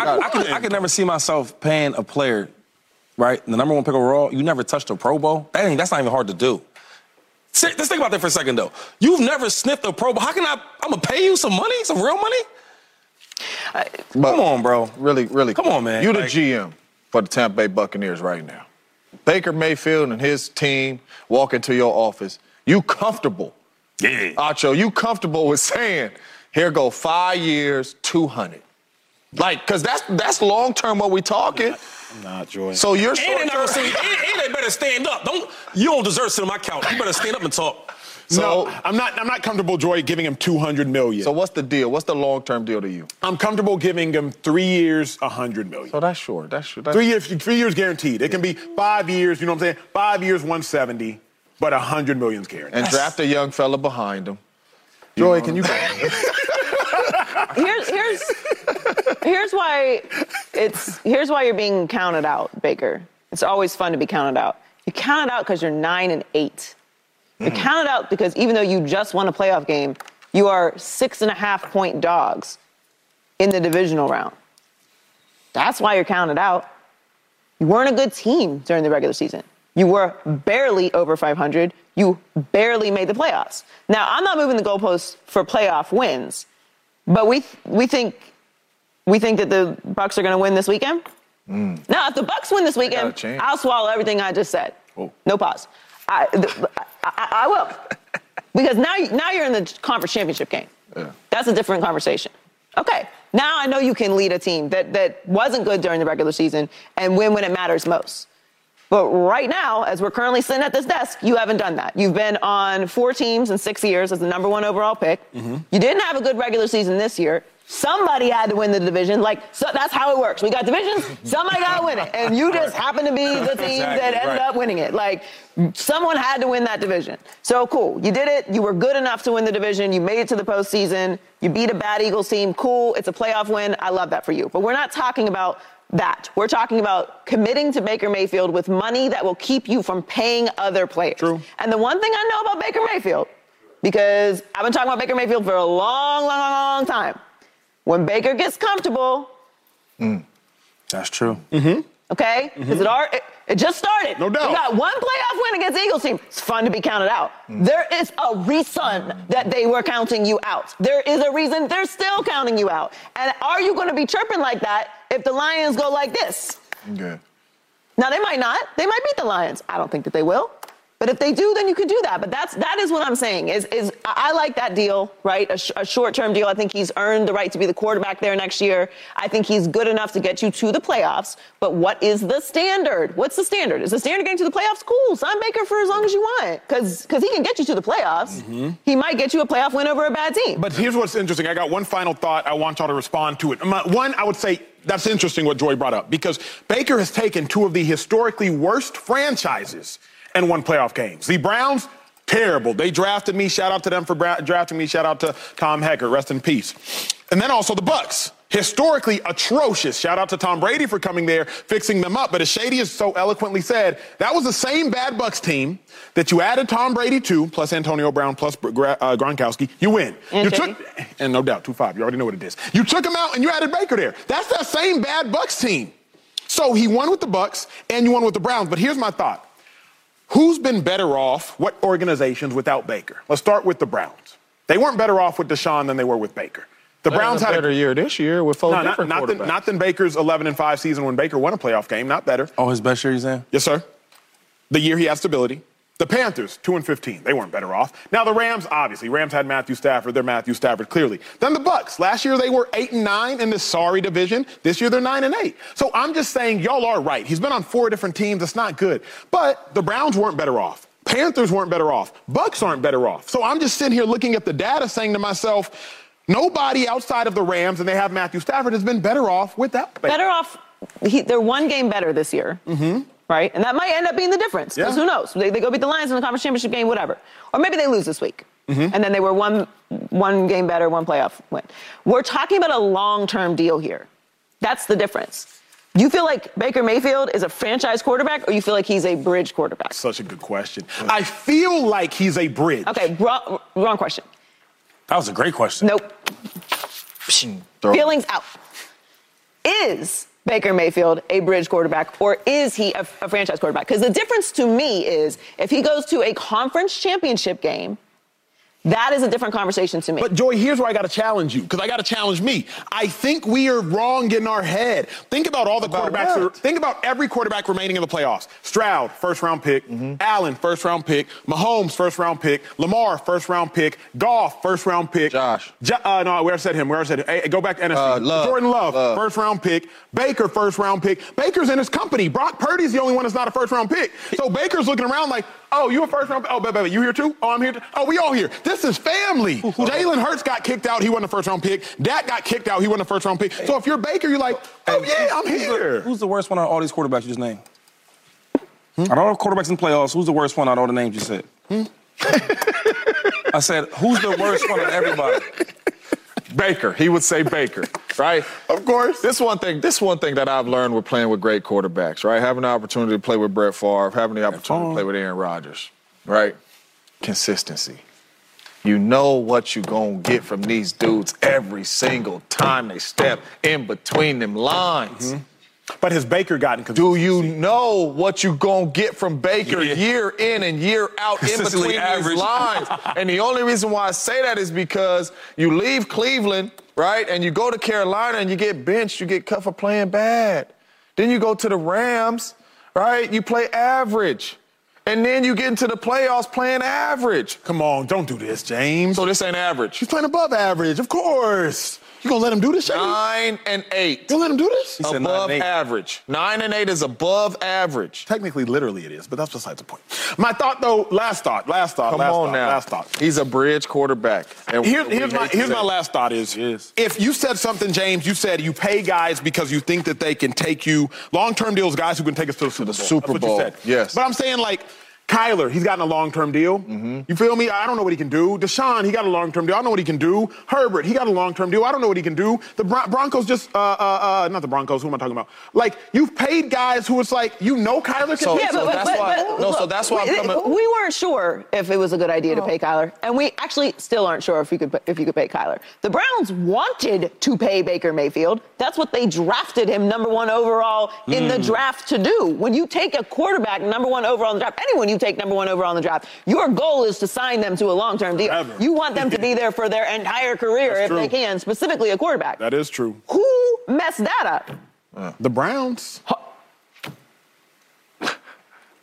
I could never see myself paying a player, right, the number one pick overall. You never touched a Pro Bowl. That's not even hard to do. Let's think about that for a second, though. You've never sniffed a Pro Bowl. How can I'm going to pay you some money, some real money? Come on, bro. Really. Come on, man. You the GM for the Tampa Bay Buccaneers right now. Baker Mayfield and his team walk into your office. You comfortable. Yeah. Acho, you comfortable with saying, here go 5 years, 200. Like, because that's long-term what we talking. I'm not, Joy. So you're short-term. And they better stand up. You don't deserve to sit on my couch. You better stand up and talk. So no, I'm not comfortable, Joy, giving him $200 million. So what's the deal? What's the long-term deal to you? I'm comfortable giving him 3 years, $100 million. So that's short. That's 3 years guaranteed. It can be 5 years, you know what I'm saying? 5 years, 170, but $100 million's guaranteed. And draft a young fella behind him. Joy, can you go? Here's why you're being counted out, Baker. It's always fun to be counted out. You're counted out because you're 9-8. You're counted out because even though you just won a playoff game, you are 6.5-point dogs in the divisional round. That's why you're counted out. You weren't a good team during the regular season. You were barely over 500. You barely made the playoffs. Now, I'm not moving the goalposts for playoff wins, but we think that the Bucs are going to win this weekend. Now, if the Bucs win this weekend, I'll swallow everything I just said. Oh. No pause. I will. Because now you're in the conference championship game. Yeah. That's a different conversation. Okay, now I know you can lead a team that wasn't good during the regular season and win when it matters most. But right now, as we're currently sitting at this desk, you haven't done that. You've been on 4 teams in 6 years as the number 1 overall pick. You didn't have a good regular season this year. Somebody had to win the division. So that's how it works. We got divisions. Somebody got to win it. And you just happen to be the team that ended up winning it. Someone had to win that division. So cool. You did it. You were good enough to win the division. You made it to the postseason. You beat a bad Eagles team. Cool. It's a playoff win. I love that for you. But we're not talking about that. We're talking about committing to Baker Mayfield with money that will keep you from paying other players. True. And the one thing I know about Baker Mayfield, because I've been talking about Baker Mayfield for a long time, when Baker gets comfortable. That's true. Okay? Because it just started. No doubt. We got one playoff win against the Eagles team. It's fun to be counted out. There is a reason that they were counting you out. There is a reason they're still counting you out. And are you going to be chirping like that if the Lions go like this? Okay. Now, they might not. They might beat the Lions. I don't think that they will. But if they do, then you can do that. But that is what I'm saying. I like that deal, right? A short-term deal. I think he's earned the right to be the quarterback there next year. I think he's good enough to get you to the playoffs. But what is the standard? What's the standard? Is the standard getting to the playoffs? Cool. Sign Baker for as long as you want. Because he can get you to the playoffs. Mm-hmm. He might get you a playoff win over a bad team. But here's what's interesting. I got one final thought. I want y'all to respond to it. One, I would say that's interesting what Joy brought up. Because Baker has taken two of the historically worst franchises and won playoff games. The Browns, terrible. They drafted me. Shout out to them for drafting me. Shout out to Tom Heckert. Rest in peace. And then also the Bucs, historically atrocious. Shout out to Tom Brady for coming there, fixing them up. But as Shady has so eloquently said, that was the same bad Bucs team that you added Tom Brady to, plus Antonio Brown, plus Gronkowski. You win. And no doubt, 2-5. You already know what it is. You took him out and you added Baker there. That's that same bad Bucs team. So he won with the Bucs and you won with the Browns. But here's my thought. Who's been better off, what organizations, without Baker? Let's start with the Browns. They weren't better off with Deshaun than they were with Baker. The Browns had a better year this year with four different quarterbacks. Not than Baker's 11-5 season when Baker won a playoff game. Not better. Oh, his best year, you saying? Yes, sir. The year he had stability. The Panthers, 2-15. They weren't better off. Now the Rams, obviously. Rams had Matthew Stafford. They're Matthew Stafford, clearly. Then the Bucs. Last year they were 8-9 in this sorry division. This year they're 9-8. So I'm just saying y'all are right. He's been on 4 different teams. That's not good. But the Browns weren't better off. Panthers weren't better off. Bucs aren't better off. So I'm just sitting here looking at the data saying to myself, nobody outside of the Rams, and they have Matthew Stafford, has been better off without Baker. Better off. They're one game better this year. Mm-hmm. Right? And that might end up being the difference. Because who knows? They go beat the Lions in the conference championship game, whatever. Or maybe they lose this week. Mm-hmm. And then they were one game better, one playoff win. We're talking about a long-term deal here. That's the difference. Do you feel like Baker Mayfield is a franchise quarterback, or you feel like he's a bridge quarterback? Such a good question. I feel like he's a bridge. Okay, wrong question. That was a great question. Nope. Feelings out. Is Baker Mayfield a bridge quarterback, or is he a franchise quarterback? Because the difference to me is if he goes to a conference championship game, that is a different conversation to me. But, Joy, here's where I got to challenge you, because I got to challenge me. I think we are wrong in our head. Think about all the quarterbacks. Think about every quarterback remaining in the playoffs. Stroud, first-round pick. Mm-hmm. Allen, first-round pick. Mahomes, first-round pick. Lamar, first-round pick. Goff, first-round pick. Josh. No, where I said him. Hey, go back to NFC. Jordan Love, first-round pick. Baker, first-round pick. Baker's in his company. Brock Purdy's the only one that's not a first-round pick. So Baker's looking around like, oh, you a first-round pick? Oh, baby, you here too? Oh, I'm here. Oh, we all here. This is family. Jalen Hurts got kicked out. He wasn't a first-round pick. Dak got kicked out. He wasn't a first-round pick. So if you're Baker, you're like, oh, yeah, I'm here. Who's the worst one out of all these quarterbacks you just named? Out of all the quarterbacks in the playoffs, who's the worst one out of all the names you said? I said, who's the worst one out of everybody? Baker. He would say Baker, right? Of course. This one thing that I've learned with playing with great quarterbacks, right? Having the opportunity to play with Brett Favre, having the opportunity to play with Aaron Rodgers, right? Consistency. You know what you're going to get from these dudes every single time they step in between them lines. Mm-hmm. But has Baker gotten consistency? Do you know what you're going to get from Baker year in and year out in between these lines? And the only reason why I say that is because you leave Cleveland, right, and you go to Carolina and you get benched, you get cut for playing bad. Then you go to the Rams, right, you play average. And then you get into the playoffs playing average. Come on, don't do this, James. So this ain't average. He's playing above average, of course. You gonna let him do this, Shady? 9 and 8. You gonna let him do this? He above average. 9 and 8 is above average. Technically, literally it is, but that's besides the point. My thought, though, last thought. Come on now. He's a bridge quarterback. And here's my last thought is, if you said something, James, you said you pay guys because you think that they can take you, long-term deals, guys who can take us to the Super Bowl. That's what you said. Yes. But I'm saying, like, Kyler, he's gotten a long-term deal. Mm-hmm. You feel me? I don't know what he can do. Deshaun, he got a long-term deal. I don't know what he can do. Herbert, he got a long-term deal. I don't know what he can do. The Broncos just, not the Broncos, who am I talking about? Like, you've paid guys who it's like, you know Kyler can So that's why I'm coming. We weren't sure if it was a good idea to pay Kyler, and we actually still aren't sure if you could pay Kyler. The Browns wanted to pay Baker Mayfield. That's what they drafted him number 1 overall in the draft to do. When you take a quarterback number 1 overall in the draft, anyone you take number 1 overall in the draft, your goal is to sign them to a long-term deal. Forever. You want them to be there for their entire career if they can, specifically a quarterback. That is true. Who messed that up? The Browns.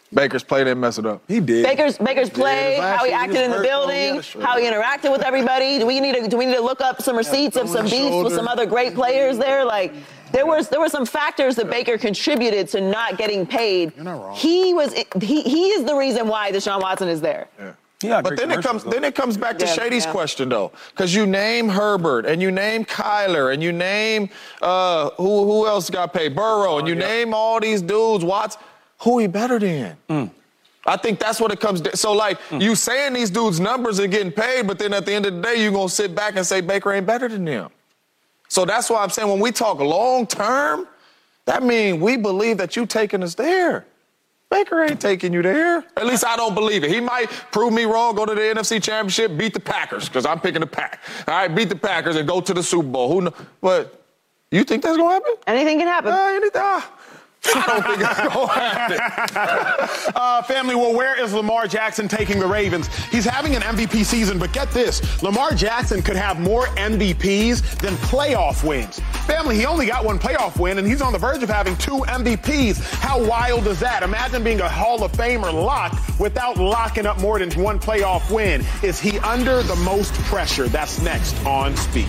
Baker's play didn't mess it up. He did. Baker's play, how he acted in the building, how he interacted with everybody. Do we need to look up some receipts of some beefs with some other great players there? Like, there were some factors that Baker contributed to not getting paid. You're not wrong. He is the reason why Deshaun Watson is there. Yeah. Yeah, but then it comes back to Shady's question though, because you name Herbert and you name Kyler and you name who else got paid, Burrow, and you name all these dudes. Watts, who he better than? I think that's what it comes to. So you saying these dudes' numbers are getting paid, but then at the end of the day you're gonna sit back and say Baker ain't better than them. So that's why I'm saying when we talk long term, that means we believe that you taking us there. Baker ain't taking you there. At least I don't believe it. He might prove me wrong, go to the NFC Championship, beat the Packers, because I'm picking the Pack. All right, beat the Packers and go to the Super Bowl. Who knows? But you think that's going to happen? Anything can happen. I don't think it's going to happen. Family, well, where is Lamar Jackson taking the Ravens? He's having an MVP season, but get this. Lamar Jackson could have more MVPs than playoff wins. Family, he only got one playoff win, and he's on the verge of having 2 MVPs. How wild is that? Imagine being a Hall of Famer locked without locking up more than one playoff win. Is he under the most pressure? That's next on Speed.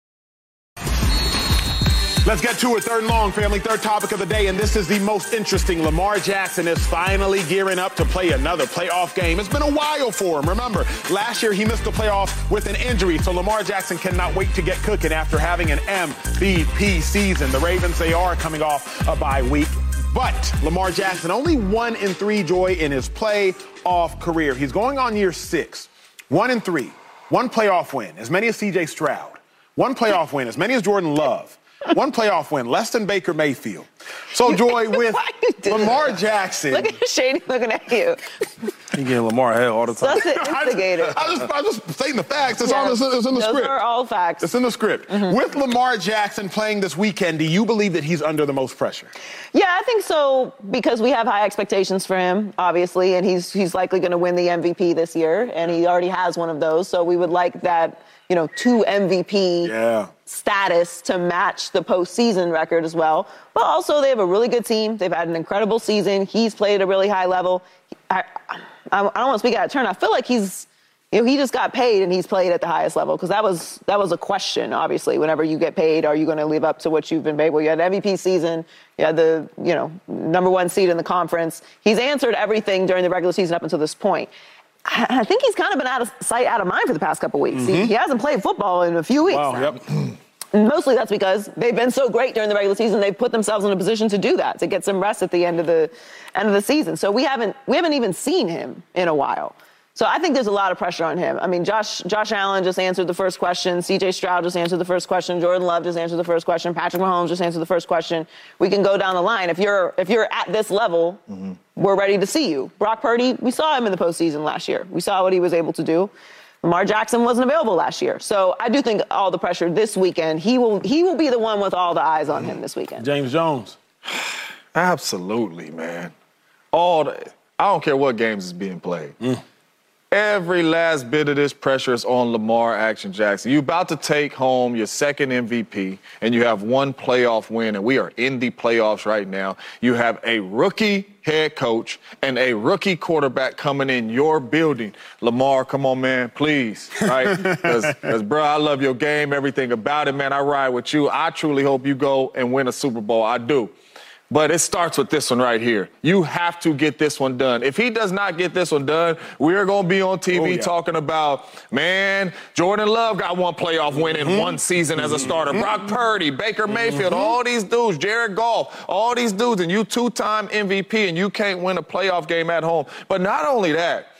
Let's get to it. Third and long, family. Third topic of the day, and this is the most interesting. Lamar Jackson is finally gearing up to play another playoff game. It's been a while for him. Remember, last year he missed the playoffs with an injury, so Lamar Jackson cannot wait to get cooking after having an MVP season. The Ravens, they are coming off a bye week. But Lamar Jackson, only 1-3, Joy, in his playoff career. He's going on year 6. 1-3. 1 playoff win, as many as C.J. Stroud. 1 playoff win, as many as Jordan Love. 1 playoff win, less than Baker Mayfield. So, Joy, with Lamar Jackson. Look at Shady looking at you. He getting Lamar hell all the time. That's the instigator. I just stating the facts. It's in the script. Those are all facts. It's in the script. With Lamar Jackson playing this weekend, do you believe that he's under the most pressure? Yeah, I think so, because we have high expectations for him, obviously, and he's likely going to win the MVP this year, and he already has one of those. So we would like that, 2 MVP status to match the postseason record as well. But also, they have a really good team. They've had an incredible season. He's played at a really high level. I don't want to speak out of turn. I feel like he's, he just got paid and he's played at the highest level, because that was a question, obviously. Whenever you get paid, are you going to live up to what you've been paid? Well, you had an MVP season. You had the, number 1 seed in the conference. He's answered everything during the regular season up until this point. I think he's kind of been out of sight, out of mind for the past couple weeks. He hasn't played football in a few weeks now. And mostly that's because they've been so great during the regular season. They've put themselves in a position to do that, to get some rest at the end of the season. So we haven't even seen him in a while. So I think there's a lot of pressure on him. I mean, Josh Allen just answered the first question. C.J. Stroud just answered the first question. Jordan Love just answered the first question. Patrick Mahomes just answered the first question. We can go down the line. If you're at this level, we're ready to see you. Brock Purdy, we saw him in the postseason last year. We saw what he was able to do. Lamar Jackson wasn't available last year. So I do think all the pressure this weekend, he will be the one with all the eyes on him this weekend. James Jones. Absolutely, man. I don't care what games is being played. Every last bit of this pressure is on Lamar Action Jackson. You're about to take home your second MVP, and you have 1 playoff win, and we are in the playoffs right now. You have a rookie head coach and a rookie quarterback coming in your building. Lamar, come on, man, please, right? Because, bro, I love your game, everything about it, man. I ride with you. I truly hope you go and win a Super Bowl. I do. But it starts with this one right here. You have to get this one done. If he does not get this one done, we're going to be on TV talking about, man, Jordan Love got 1 playoff win in 1 season as a starter. Brock Purdy, Baker Mayfield, all these dudes, Jared Goff, all these dudes, and you 2-time MVP, and you can't win a playoff game at home. But not only that,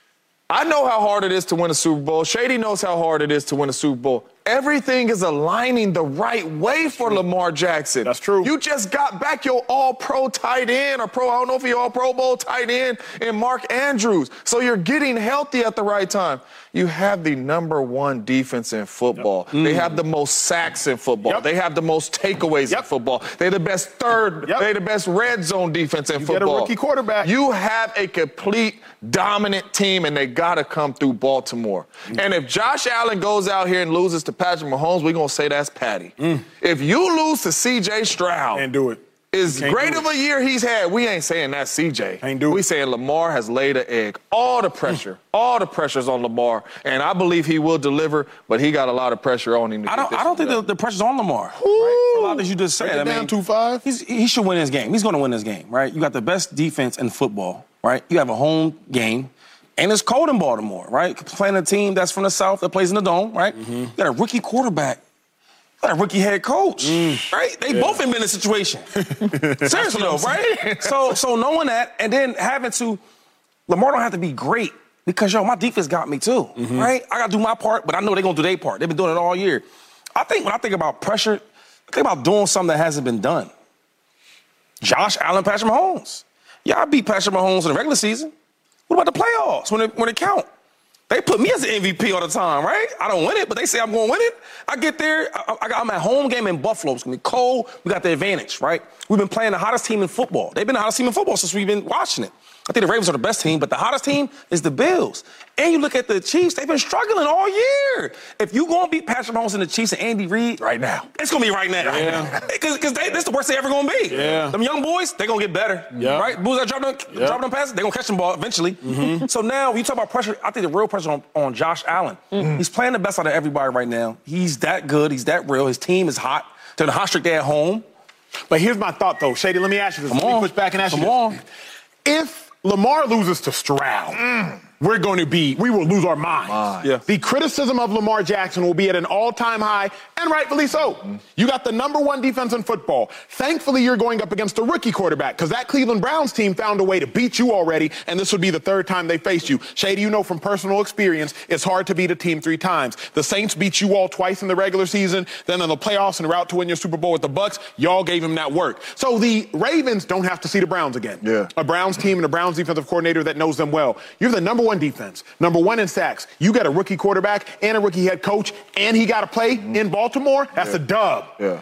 I know how hard it is to win a Super Bowl. Shady knows how hard it is to win a Super Bowl. Everything is aligning the right way for Lamar Jackson. That's true. You just got back your all-pro tight end I don't know if you're all-pro bowl tight end in Mark Andrews. So you're getting healthy at the right time. You have the number 1 defense in football. They have the most sacks in football. They have the most takeaways in football. They're the best they're the best red zone defense in football. You get a rookie quarterback. You have a complete dominant team, and they got to come through Baltimore. And if Josh Allen goes out here and loses to Patrick Mahomes, we're going to say that's Patty. If you lose to C.J. Stroud. Can't do it. as great of a year he's had, we ain't saying that's CJ. Ain't do it. We saying Lamar has laid an egg. All the pressure's on Lamar, and I believe he will deliver, but he got a lot of pressure on him. I don't think the pressure's on Lamar. Right? For a lot of things you just said. I mean, 2-5. He should win his game. He's going to win this game, right? You got the best defense in football, right? You have a home game, and it's cold in Baltimore, right? Playing a team that's from the South that plays in the Dome, right? You got a rookie quarterback. A rookie head coach, right? They both have been in a situation. Seriously though, right? So knowing that, and then having to, Lamar don't have to be great because, my defense got me too, right? I got to do my part, but I know they're going to do their part. They've been doing it all year. I think when I think about pressure, I think about doing something that hasn't been done. Josh Allen, Patrick Mahomes. Y'all beat Patrick Mahomes in the regular season. What about the playoffs when it count? They put me as the MVP all the time, right? I don't win it, but they say I'm going to win it. I get there. I'm at home game in Buffalo. It's going to be cold. We got the advantage, right? We've been playing the hottest team in football. They've been the hottest team in football since we've been watching it. I think the Ravens are the best team, but the hottest team is the Bills. And you look at the Chiefs, they've been struggling all year. If you going to beat Patrick Mahomes and the Chiefs and Andy Reid right now, it's going to be right now. Because that's the worst they ever going to be. Yeah. Them young boys, they're going to get better. Yeah. Right? Bulls that drop them passes, they're going to catch them ball eventually. So now, when you talk about pressure, I think the real pressure on Josh Allen. He's playing the best out of everybody right now. He's that good. He's that real. His team is hot. They're the hot streak there at home. But here's my thought, though. Shady, let me ask you this. Let me push back and ask you this. Come on. If Lamar loses to Stroud, we will lose our minds. Yeah. The criticism of Lamar Jackson will be at an all-time high, and rightfully so. You got the number one defense in football. Thankfully, you're going up against a rookie quarterback because that Cleveland Browns team found a way to beat you already, and this would be the third time they faced you. Shady, you know from personal experience, it's hard to beat a team 3 times. The Saints beat you all twice in the regular season, then in the playoffs en route to win your Super Bowl with the Bucs, y'all gave him that work. So the Ravens don't have to see the Browns again. Yeah. A Browns team and a Browns defensive coordinator that knows them well. You're the number one defense, number one in sacks. You got a rookie quarterback and a rookie head coach, and he got to play in Baltimore. That's a dub. Yeah.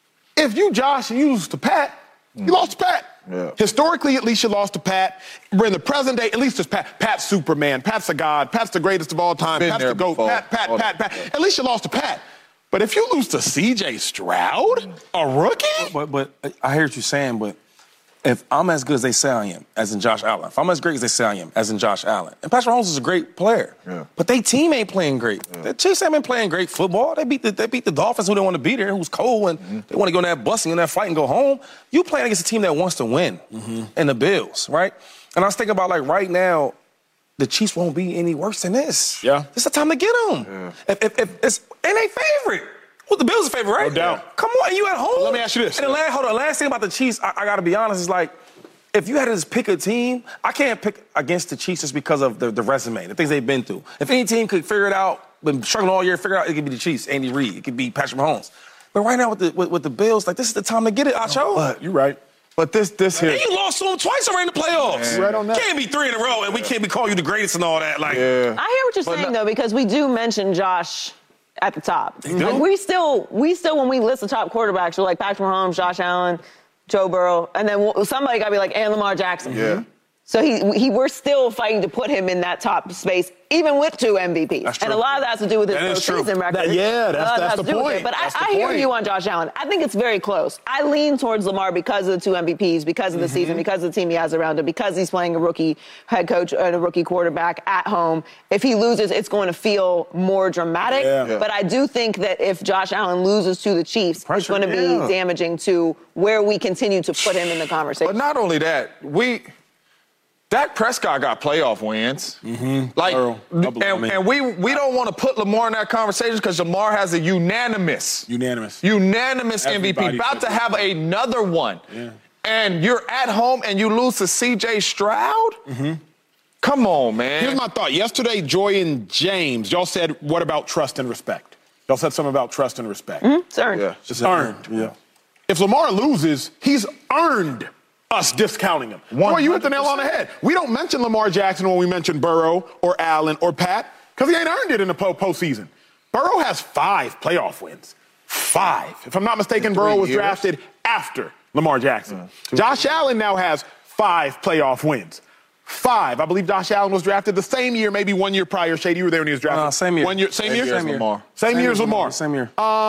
If you, Josh, and you lose to Pat, you lost to Pat. Yeah. Historically, at least you lost to Pat. We're in the present day, at least it's Pat. Pat's Superman. Pat's a god. Pat's the greatest of all time. Been Pat's there the GOAT. before. Pat. At least you lost to Pat. But if you lose to C.J. Stroud, a rookie? But I hear what you're saying, but if I'm as good as they say I am, as in Josh Allen, if I'm as great as they say I am, as in Josh Allen, and Patrick Mahomes is a great player, but they team ain't playing great. The Chiefs ain't been playing great football. They beat the Dolphins who didn't want to be there, who's cold, and they want to go in that bus and in that fight and go home. You playing against a team that wants to win, and the Bills, right? And I was thinking about, like, right now, the Chiefs won't be any worse than this. Yeah. This is the time to get them. If it's and they favorite. Well, the Bills are favorite, right? No doubt. Come on, you at home. Well, let me ask you this. And the last thing about the Chiefs, I got to be honest, is like, if you had to just pick a team, I can't pick against the Chiefs just because of the resume, the things they've been through. If any team could figure it out, been struggling all year, figure it out, it could be the Chiefs, Andy Reid, it could be Patrick Mahomes. But right now with the Bills, like, this is the time to get it, Acho. But you're right. But this here. And you lost to them twice already in the playoffs. Right on that. Can't be 3 in a row, and we can't be calling you the greatest and all that. Like, I hear what you're saying, though, because we do mention Josh at the top. Like, we still, when we list the top quarterbacks, we're like Patrick Mahomes, Josh Allen, Joe Burrow, and then somebody got to be like, and Lamar Jackson. Yeah. So we're still fighting to put him in that top space, even with 2 MVPs. And a lot of that has to do with his postseason record. That's the point. But I hear you on Josh Allen. I think it's very close. I lean towards Lamar because of the 2 MVPs, because of the season, because of the team he has around him, because he's playing a rookie head coach and a rookie quarterback at home. If he loses, it's going to feel more dramatic. Yeah. But I do think that if Josh Allen loses to the Chiefs, it's going to be damaging to where we continue to put him in the conversation. But not only that, Dak Prescott got playoff wins. Like, and we don't want to put Lamar in that conversation because Lamar has a unanimous MVP. About to have another one. Yeah. And you're at home and you lose to C.J. Stroud? Come on, man. Here's my thought. Yesterday, Joy and James, y'all said, what about trust and respect? Y'all said something about trust and respect. It's earned. Yeah. It's earned. Yeah. If Lamar loses, he's earned us discounting him. Boy, you hit the nail on the head. We don't mention Lamar Jackson when we mention Burrow or Allen or Pat because he ain't earned it in the postseason. Burrow has 5 playoff wins. 5. If I'm not mistaken, Burrow was drafted after Lamar Jackson. Josh Allen now has 5 playoff wins. 5. I believe Josh Allen was drafted the same year, maybe 1 year prior. Shady, you were there when he was drafted. Same year. Same year? Lamar. Same year as Lamar. Same year.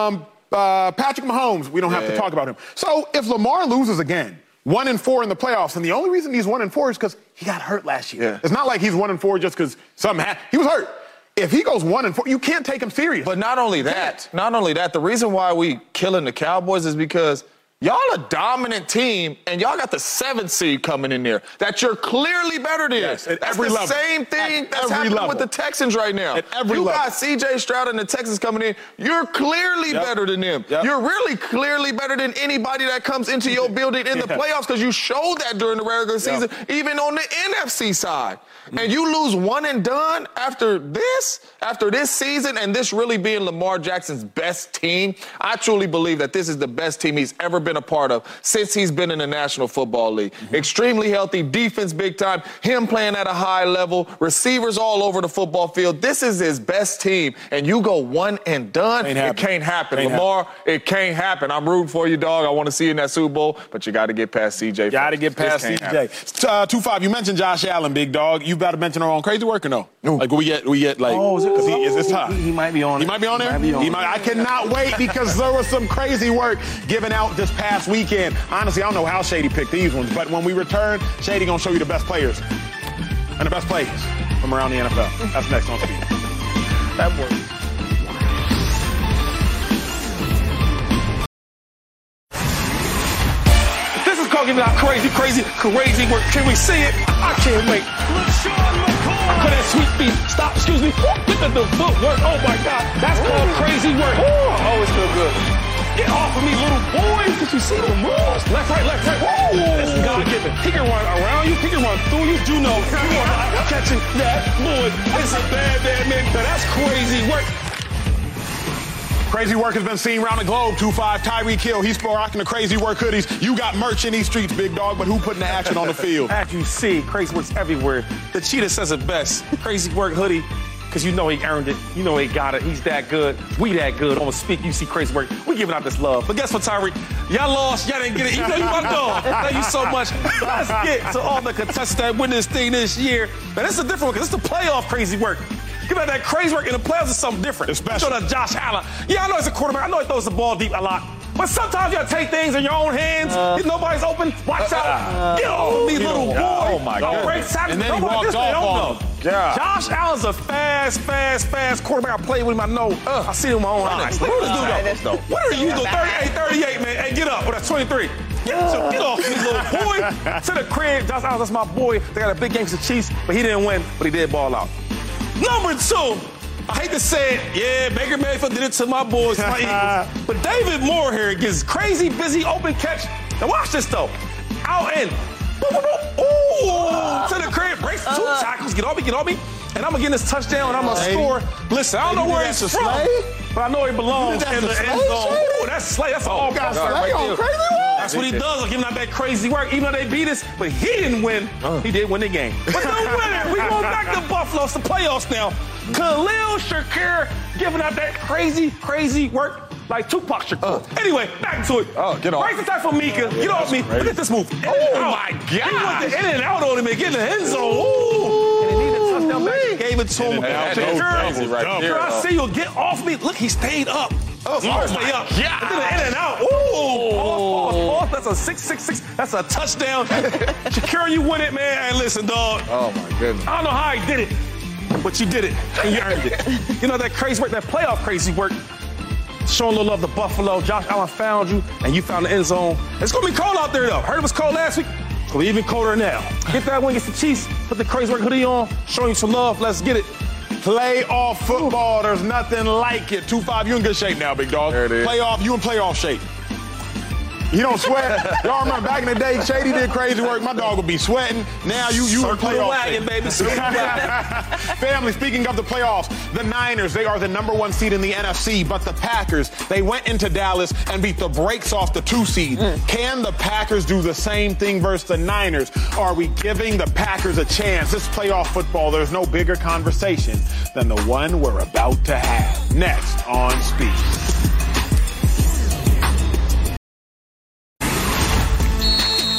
Patrick Mahomes, we don't have to talk about him. So if Lamar loses again, 1-4 in the playoffs, and the only reason he's 1-4 is because he got hurt last year. Yeah. It's not like he's 1-4 just because something happened. He was hurt. If he goes 1-4, you can't take him serious. But not only that, the reason why we killing the Cowboys is because y'all a dominant team, and y'all got the 7th seed coming in there that you're clearly better than. Yes, at that's every the level. Same thing at that's happening with the Texans right now. At every you level. got C.J. Stroud and the Texans coming in. You're clearly better than them. Yep. You're really clearly better than anybody that comes into your building in the playoffs because you showed that during the regular season, even on the NFC side. And you lose one and done after this season, and this really being Lamar Jackson's best team. I truly believe that this is the best team he's ever been a part of since he's been in the National Football League. Extremely healthy, defense big time, him playing at a high level, receivers all over the football field. This is his best team, and you go one and done, it can't happen. Lamar, it can't happen. I'm rooting for you, dog. I want to see you in that Super Bowl, but you got to get past CJ. Got to get past CJ. 2-5, you mentioned Josh Allen, big dog. You got to mention our own crazy work or no? Like we get like. Oh, is it's time. He might be on. He might be on there. I cannot wait because there was some crazy work given out this past weekend. Honestly, I don't know how Shady picked these ones, but when we return, Shady gonna show you the best players and the best plays from around the NFL. That's next on Speed. That works. This is called giving out crazy work. Can we see it? I can't wait. Look at that sweet feet. Stop, excuse me. Look at the footwork. Oh, my God. That's called crazy work. Oh, it's so good. Get off of me, little boy. Did you see the moves? Left, right. Whoa. This is God-given. He can run around you. He can run through you. You know. You are not catching that boy. It's a bad man. But that's crazy work. Crazy work has been seen around the globe. 2-5, Tyreek Hill. He's rocking the crazy work hoodies. You got merch in these streets, big dog, but who putting the action on the field? As you see, crazy work's everywhere. The cheetah says it best. Crazy work hoodie, because you know he earned it. You know he got it. He's that good. We that good. On the Speak, you see crazy work. We giving out this love. But guess what, Tyreek? Y'all lost. Y'all didn't get it. You know you my dog. Thank you so much. Let's get to all the contestants that win this thing this year. Now, this is a different one, because it's the playoff crazy work. Give out that crazy work in the playoffs is something different. Especially that Josh Allen. Yeah, I know he's a quarterback. I know he throws the ball deep a lot. But sometimes you gotta take things in your own hands. If nobody's open, watch out. Get off me, little boy. Oh, my God. And then he walked off on him. Yeah. Josh Allen's a fast quarterback. I played with him. I know. I see him with my own eyes. Look at this dude, though. What are you doing? 38, man. Hey, get up. Well, that's 23. Get off me, little boy. To the crib. Josh Allen, that's my boy. They got a big game for the Chiefs, but he didn't win, but he did ball out. Number 2, I hate to say it, yeah, Baker Mayfield did it to my boys, my Eagles. But David Moore here gets crazy, busy, open catch. Now watch this, though. Out in. Ooh, to the crib, breaks 2 tackles, get on me. And I'm going to get this touchdown, and I'm going to score. Listen, I don't know where he's from, but I know he belongs in the end zone. Ooh, that's Slay. That's an all-guy right there. That's what he does, giving out that crazy work, even though they beat us. But he didn't win. He did win the game. But no winner. We going back to Buffalo. It's the playoffs now. Khalil Shakir giving out that crazy work like Tupac Shakur. Anyway, back to it. Get off. Break the time for Mika. Get off me. Look at this move. My God. He went in and out on him and get in the end zone. Ooh. And he needed a touchdown back. Gave it to him. Shakir, I see you. Get off me. Look, he stayed up. Stay up. Yeah. And then in and out. Ooh. That's a 6-6-6. That's a touchdown. Shakir, you win it, man. Hey, listen, dog. Oh, my goodness. I don't know how he did it, but you did it, and you earned it. You know, that crazy work, that playoff crazy work, showing a little love to Buffalo. Josh Allen found you, and you found the end zone. It's going to be cold out there, though. Heard it was cold last week. It's going to be even colder now. Get that win against the Chiefs. Put the crazy work hoodie on. Showing you some love. Let's get it. Playoff football, there's nothing like it. 2-5, you in good shape now, big dog. There it is. Playoff, you in playoff shape. You don't sweat. Y'all remember back in the day, Shady did crazy work. My dog would be sweating. Now you in playoff wagon, baby. Family, speaking of the playoffs, the Niners, they are the number 1 seed in the NFC, but the Packers, they went into Dallas and beat the brakes off the 2 seed. Can the Packers do the same thing versus the Niners? Are we giving the Packers a chance? This playoff football, there's no bigger conversation than the one we're about to have. Next on Speed.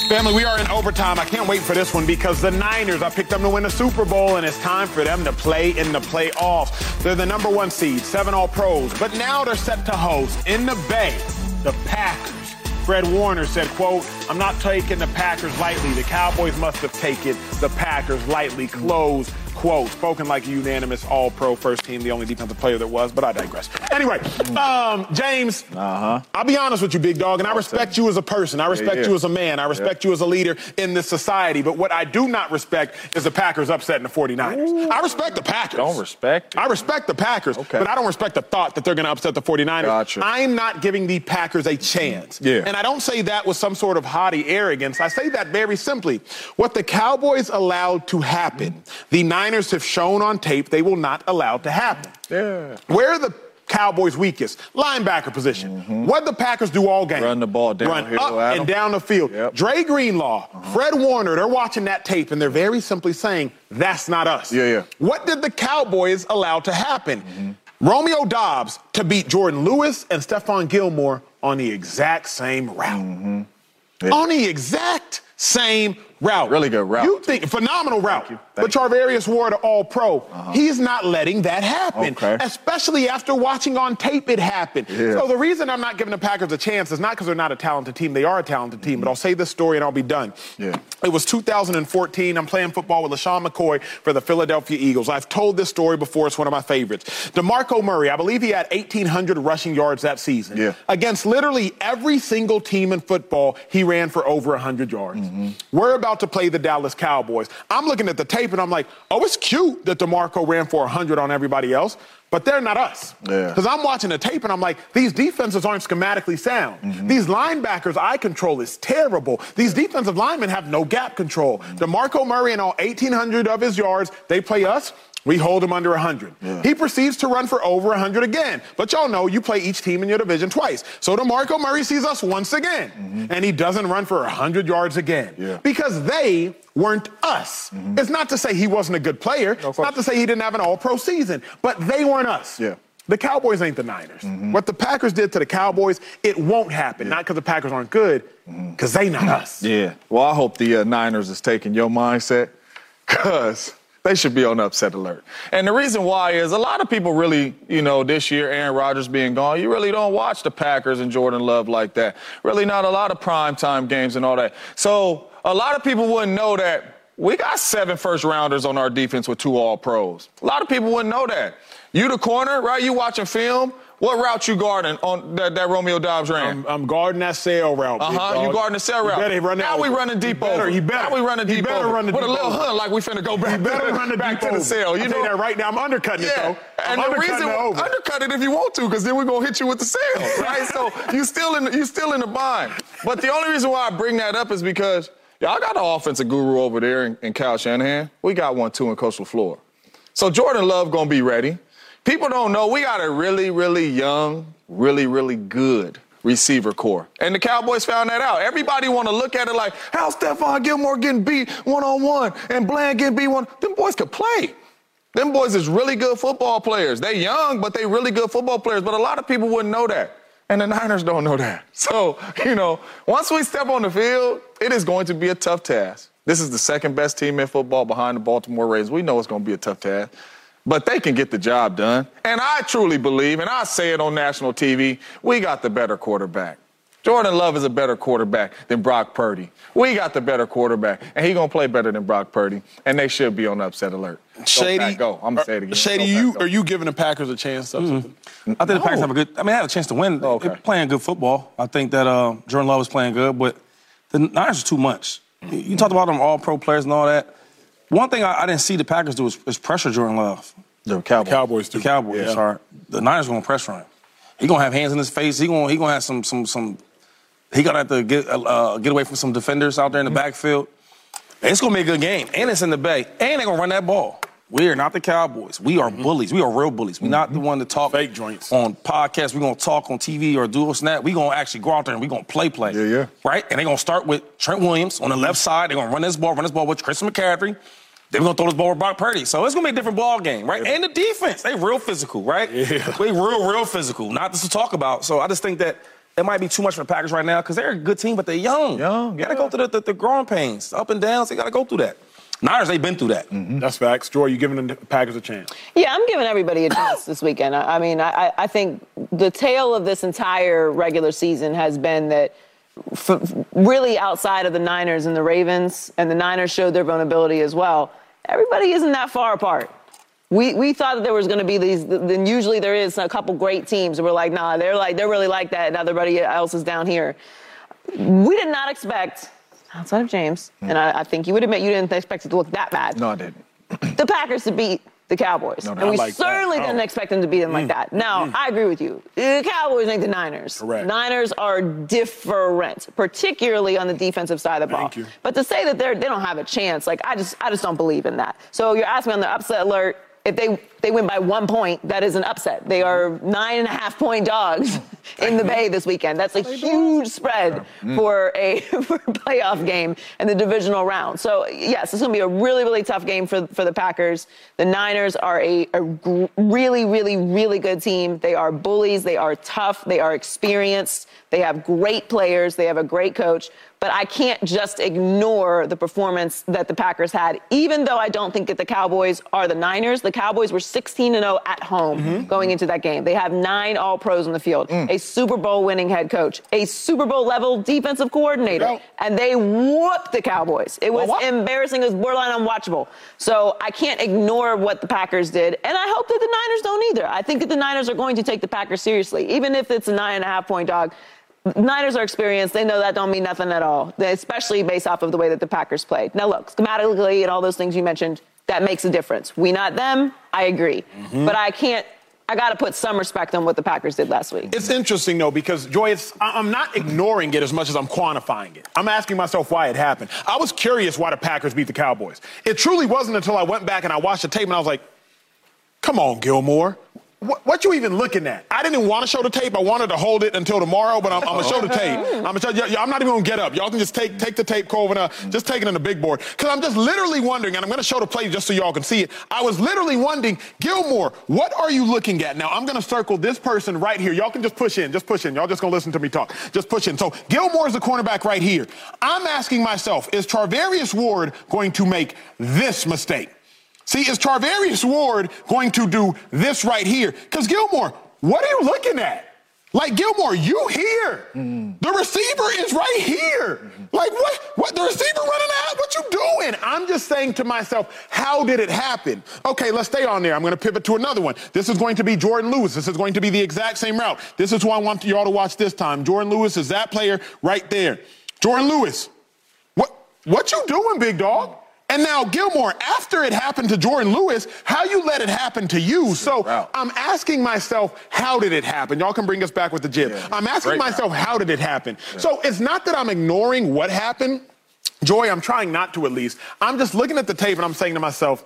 Family, we are in overtime. I can't wait for this one because the Niners, I picked them to win the Super Bowl, and it's time for them to play in the playoffs. They're the number 1 seed, 7 All-Pros, but now they're set to host in the Bay the Packers. Fred Warner said, quote, "I'm not taking the Packers lightly. The Cowboys must have taken the Packers lightly," close quote. Spoken like a unanimous All-Pro first team, the only defensive player there was, but I digress. Anyway, James, I'll be honest with you, big dog, and I respect you as a person. I respect you as a man. I respect you as a leader in this society. But what I do not respect is the Packers upsetting the 49ers. Ooh. I respect the Packers. Don't respect it. I respect the Packers, but I don't respect the thought that they're going to upset the 49ers. Gotcha. I'm not giving the Packers a chance. Yeah. And I don't say that with some sort of haughty arrogance. I say that very simply. What the Cowboys allowed to happen, the Niners have shown on tape they will not allow to happen. Yeah. Where are the Cowboys' weakest? Linebacker position. What did the Packers do all game? Run the ball downhill. Run up and down the field. Yep. Dre Greenlaw, Fred Warner, they're watching that tape, and they're very simply saying, that's not us. Yeah. What did the Cowboys allow to happen? Romeo Doubs to beat Jordan Lewis and Stephon Gilmore on the exact same route. On the exact same route. Really good route. You think, phenomenal route. But Charvarius Ward, All-Pro, he's not letting that happen. Especially after watching on tape it happen. So the reason I'm not giving the Packers a chance is not because they're not a talented team. They are a talented team. But I'll say this story and I'll be done. It was 2014. I'm playing football with LaShawn McCoy for the Philadelphia Eagles. I've told this story before. It's one of my favorites. DeMarco Murray, I believe he had 1,800 rushing yards that season. Against literally every single team in football, he ran for over 100 yards. We're about to play the Dallas Cowboys. I'm looking at the tape and I'm like, oh, it's cute that DeMarco ran for 100 on everybody else, but they're not us. Because I'm watching the tape and I'm like, these defenses aren't schematically sound. These linebackers' eye control is terrible. These defensive linemen have no gap control. DeMarco Murray and all 1,800 of his yards, they play us. We hold him under 100. He proceeds to run for over 100 again. But y'all know you play each team in your division twice. So DeMarco Murray sees us once again. And he doesn't run for 100 yards again. Because they weren't us. It's not to say he wasn't a good player. It's not to say he didn't have an All-Pro season. But they weren't us. The Cowboys ain't the Niners. What the Packers did to the Cowboys, it won't happen. Not because the Packers aren't good, because they not us. Well, I hope the Niners is taking your mindset, because they should be on upset alert. And the reason why is a lot of people really, this year, Aaron Rodgers being gone, you really don't watch the Packers and Jordan Love like that. Really not a lot of primetime games and all that. So a lot of people wouldn't know that we got 7 first-rounders on our defense with 2 All-Pros. A lot of people wouldn't know that. You the corner, right? You watching film. What route you guarding on that Romeo Doubs ran? I'm guarding that sail route. You guarding the sail route. Now we running deep over. Now we running deep over. With a little hunt like we finna go back to the sail. You know that right now. I'm undercutting it, though. And the reason undercut it if you want to, because then we're gonna hit you with the sail, right? So you still in the bind. But the only reason why I bring that up is because y'all got an offensive guru over there in Kyle Shanahan. We got one too in Coach LaFleur. So Jordan Love gonna be ready. People don't know we got a really, really young, really, really good receiver core. And the Cowboys found that out. Everybody want to look at it like, how's Stephon Gilmore getting beat one-on-one and Bland getting beat one? Them boys could play. Them boys is really good football players. They young, but they really good football players. But a lot of people wouldn't know that. And the Niners don't know that. So, once we step on the field, it is going to be a tough task. This is the second best team in football behind the Baltimore Ravens. We know it's going to be a tough task. But they can get the job done. And I truly believe, and I say it on national TV, we got the better quarterback. Jordan Love is a better quarterback than Brock Purdy. We got the better quarterback, and he's going to play better than Brock Purdy, and they should be on upset alert. Shady, go. I'm going to say it again. Shady, are you giving the Packers a chance? I think the Packers have they have a chance to win. They're playing good football. I think that Jordan Love is playing good, but the Niners are too much. You talked about them all-pro players and all that. One thing I didn't see the Packers do is pressure Jordan Love. The Cowboys too. The Cowboys, sorry. The Niners are going to pressure him. He's going to have hands in his face. He's going to have some. He going to have to get away from some defenders out there in the backfield. It's going to be a good game. And it's in the Bay. And they're going to run that ball. We are not the Cowboys. We are bullies. We are real bullies. We're not the one to talk fake joints on podcasts. We're going to talk on TV or do a snap. We're going to actually go out there and we're going to play. Right? And they're going to start with Trent Williams on the left side. They're going to run this ball with Christian McCaffrey. Then we're going to throw this ball with Brock Purdy. So it's going to be a different ball game, right? And the defense, they real physical, right? They real physical. Not just to talk about. So I just think that it might be too much for the Packers right now because they're a good team, but they're young. Young, Got to go through the growing pains, the up and downs. They got to go through that. Niners, they've been through that. That's facts. Joy, you giving the Packers a chance? Yeah, I'm giving everybody a chance this weekend. I mean, I think the tale of this entire regular season has been that really outside of the Niners and the Ravens, and the Niners showed their vulnerability as well, everybody isn't that far apart. We thought that there was going to be these, then usually there is a couple great teams that we're like, nah, they're really like that, and everybody else is down here. We did not expect, outside of James, and I think you would admit you didn't expect it to look that bad. No, I didn't. The Packers to beat the Cowboys. No, and we certainly didn't expect them to beat them like that. Now, I agree with you. The Cowboys ain't the Niners. Correct. Niners are different, particularly on the defensive side of the ball. Thank you. But to say that they don't have a chance, like I just don't believe in that. So you're asking me on the upset alert, if they win by 1 point, that is an upset. They are 9.5-point dogs in the Bay this weekend. That's a huge spread for a playoff game in the divisional round. So, yes, it's going to be a really, really tough game for the Packers. The Niners are a really, really, really good team. They are bullies. They are tough. They are experienced. They have great players. They have a great coach. But I can't just ignore the performance that the Packers had, even though I don't think that the Cowboys are the Niners. The Cowboys were 16-0 at home going into that game. They have 9 All-Pros on the field, a Super Bowl winning head coach, a Super Bowl level defensive coordinator, and they whooped the Cowboys. It was embarrassing. It was borderline unwatchable. So I can't ignore what the Packers did, and I hope that the Niners don't either. I think that the Niners are going to take the Packers seriously, even if it's a 9.5-point dog. Niners are experienced. They know that don't mean nothing at all, especially based off of the way that the Packers played. Now, look, schematically and all those things you mentioned, that makes a difference. We not them, I agree. But I got to put some respect on what the Packers did last week. It's interesting, though, because, Joy, I'm not ignoring it as much as I'm quantifying it. I'm asking myself why it happened. I was curious why the Packers beat the Cowboys. It truly wasn't until I went back and I watched the tape and I was like, come on, Gilmore. What you even looking at? I didn't even want to show the tape. I wanted to hold it until tomorrow, but I'm going to show the tape. I'm not even going to get up. Y'all can just take the tape, Colvin, just take it on the big board. Because I'm just literally wondering, and I'm going to show the play just so y'all can see it. I was literally wondering, Gilmore, what are you looking at? Now, I'm going to circle this person right here. Y'all can just push in. Just push in. Y'all just going to listen to me talk. Just push in. So Gilmore is the cornerback right here. I'm asking myself, is Charvarius Ward going to make this mistake? See, is Charvarius Ward going to do this right here? Because, Gilmore, what are you looking at? Like, Gilmore, you here. The receiver is right here. Like, what? The receiver running out? What you doing? I'm just saying to myself, how did it happen? Okay, let's stay on there. I'm going to pivot to another one. This is going to be Jordan Lewis. This is going to be the exact same route. This is who I want y'all to watch this time. Jordan Lewis is that player right there. Jordan Lewis, what you doing, big dog? And now, Gilmore, after it happened to Jordan Lewis, how you let it happen to you? So I'm asking myself, how did it happen? Y'all can bring us back with the jib. I'm asking myself, how did it happen? So it's not that I'm ignoring what happened. Joy, I'm trying not to at least. I'm just looking at the tape and I'm saying to myself,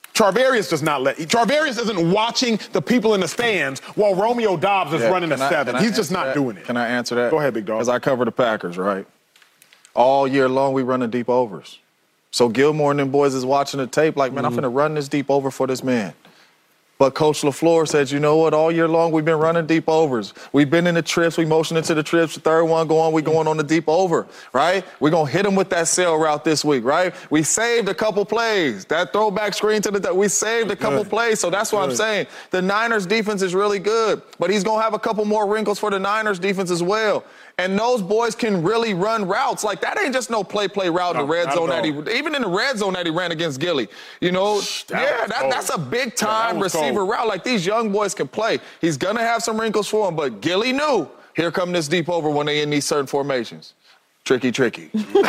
Charvarius isn't watching the people in the stands while Romeo Doubs is running the 7. He's just not doing it. Can I answer that? Go ahead, big dog. Because I cover the Packers, right? All year long, we run the deep overs. So Gilmore and them boys is watching the tape like, man, I'm finna run this deep over for this man. But Coach LaFleur said, you know what, all year long we've been running deep overs. We've been in the trips, we motioned into the trips, the third one we going on the deep over, right? We're going to hit him with that sail route this week, right? We saved a couple plays. That throwback screen we saved a couple plays. So that's what I'm saying. The Niners defense is really good, but he's going to have a couple more wrinkles for the Niners defense as well. And those boys can really run routes. Like, that ain't just no play route in the red zone even in the red zone that he ran against Gilly. You know, that's a big-time receiver route. Like, these young boys can play. He's going to have some wrinkles for him, but Gilly knew, here come this deep over when they in these certain formations. Tricky. They're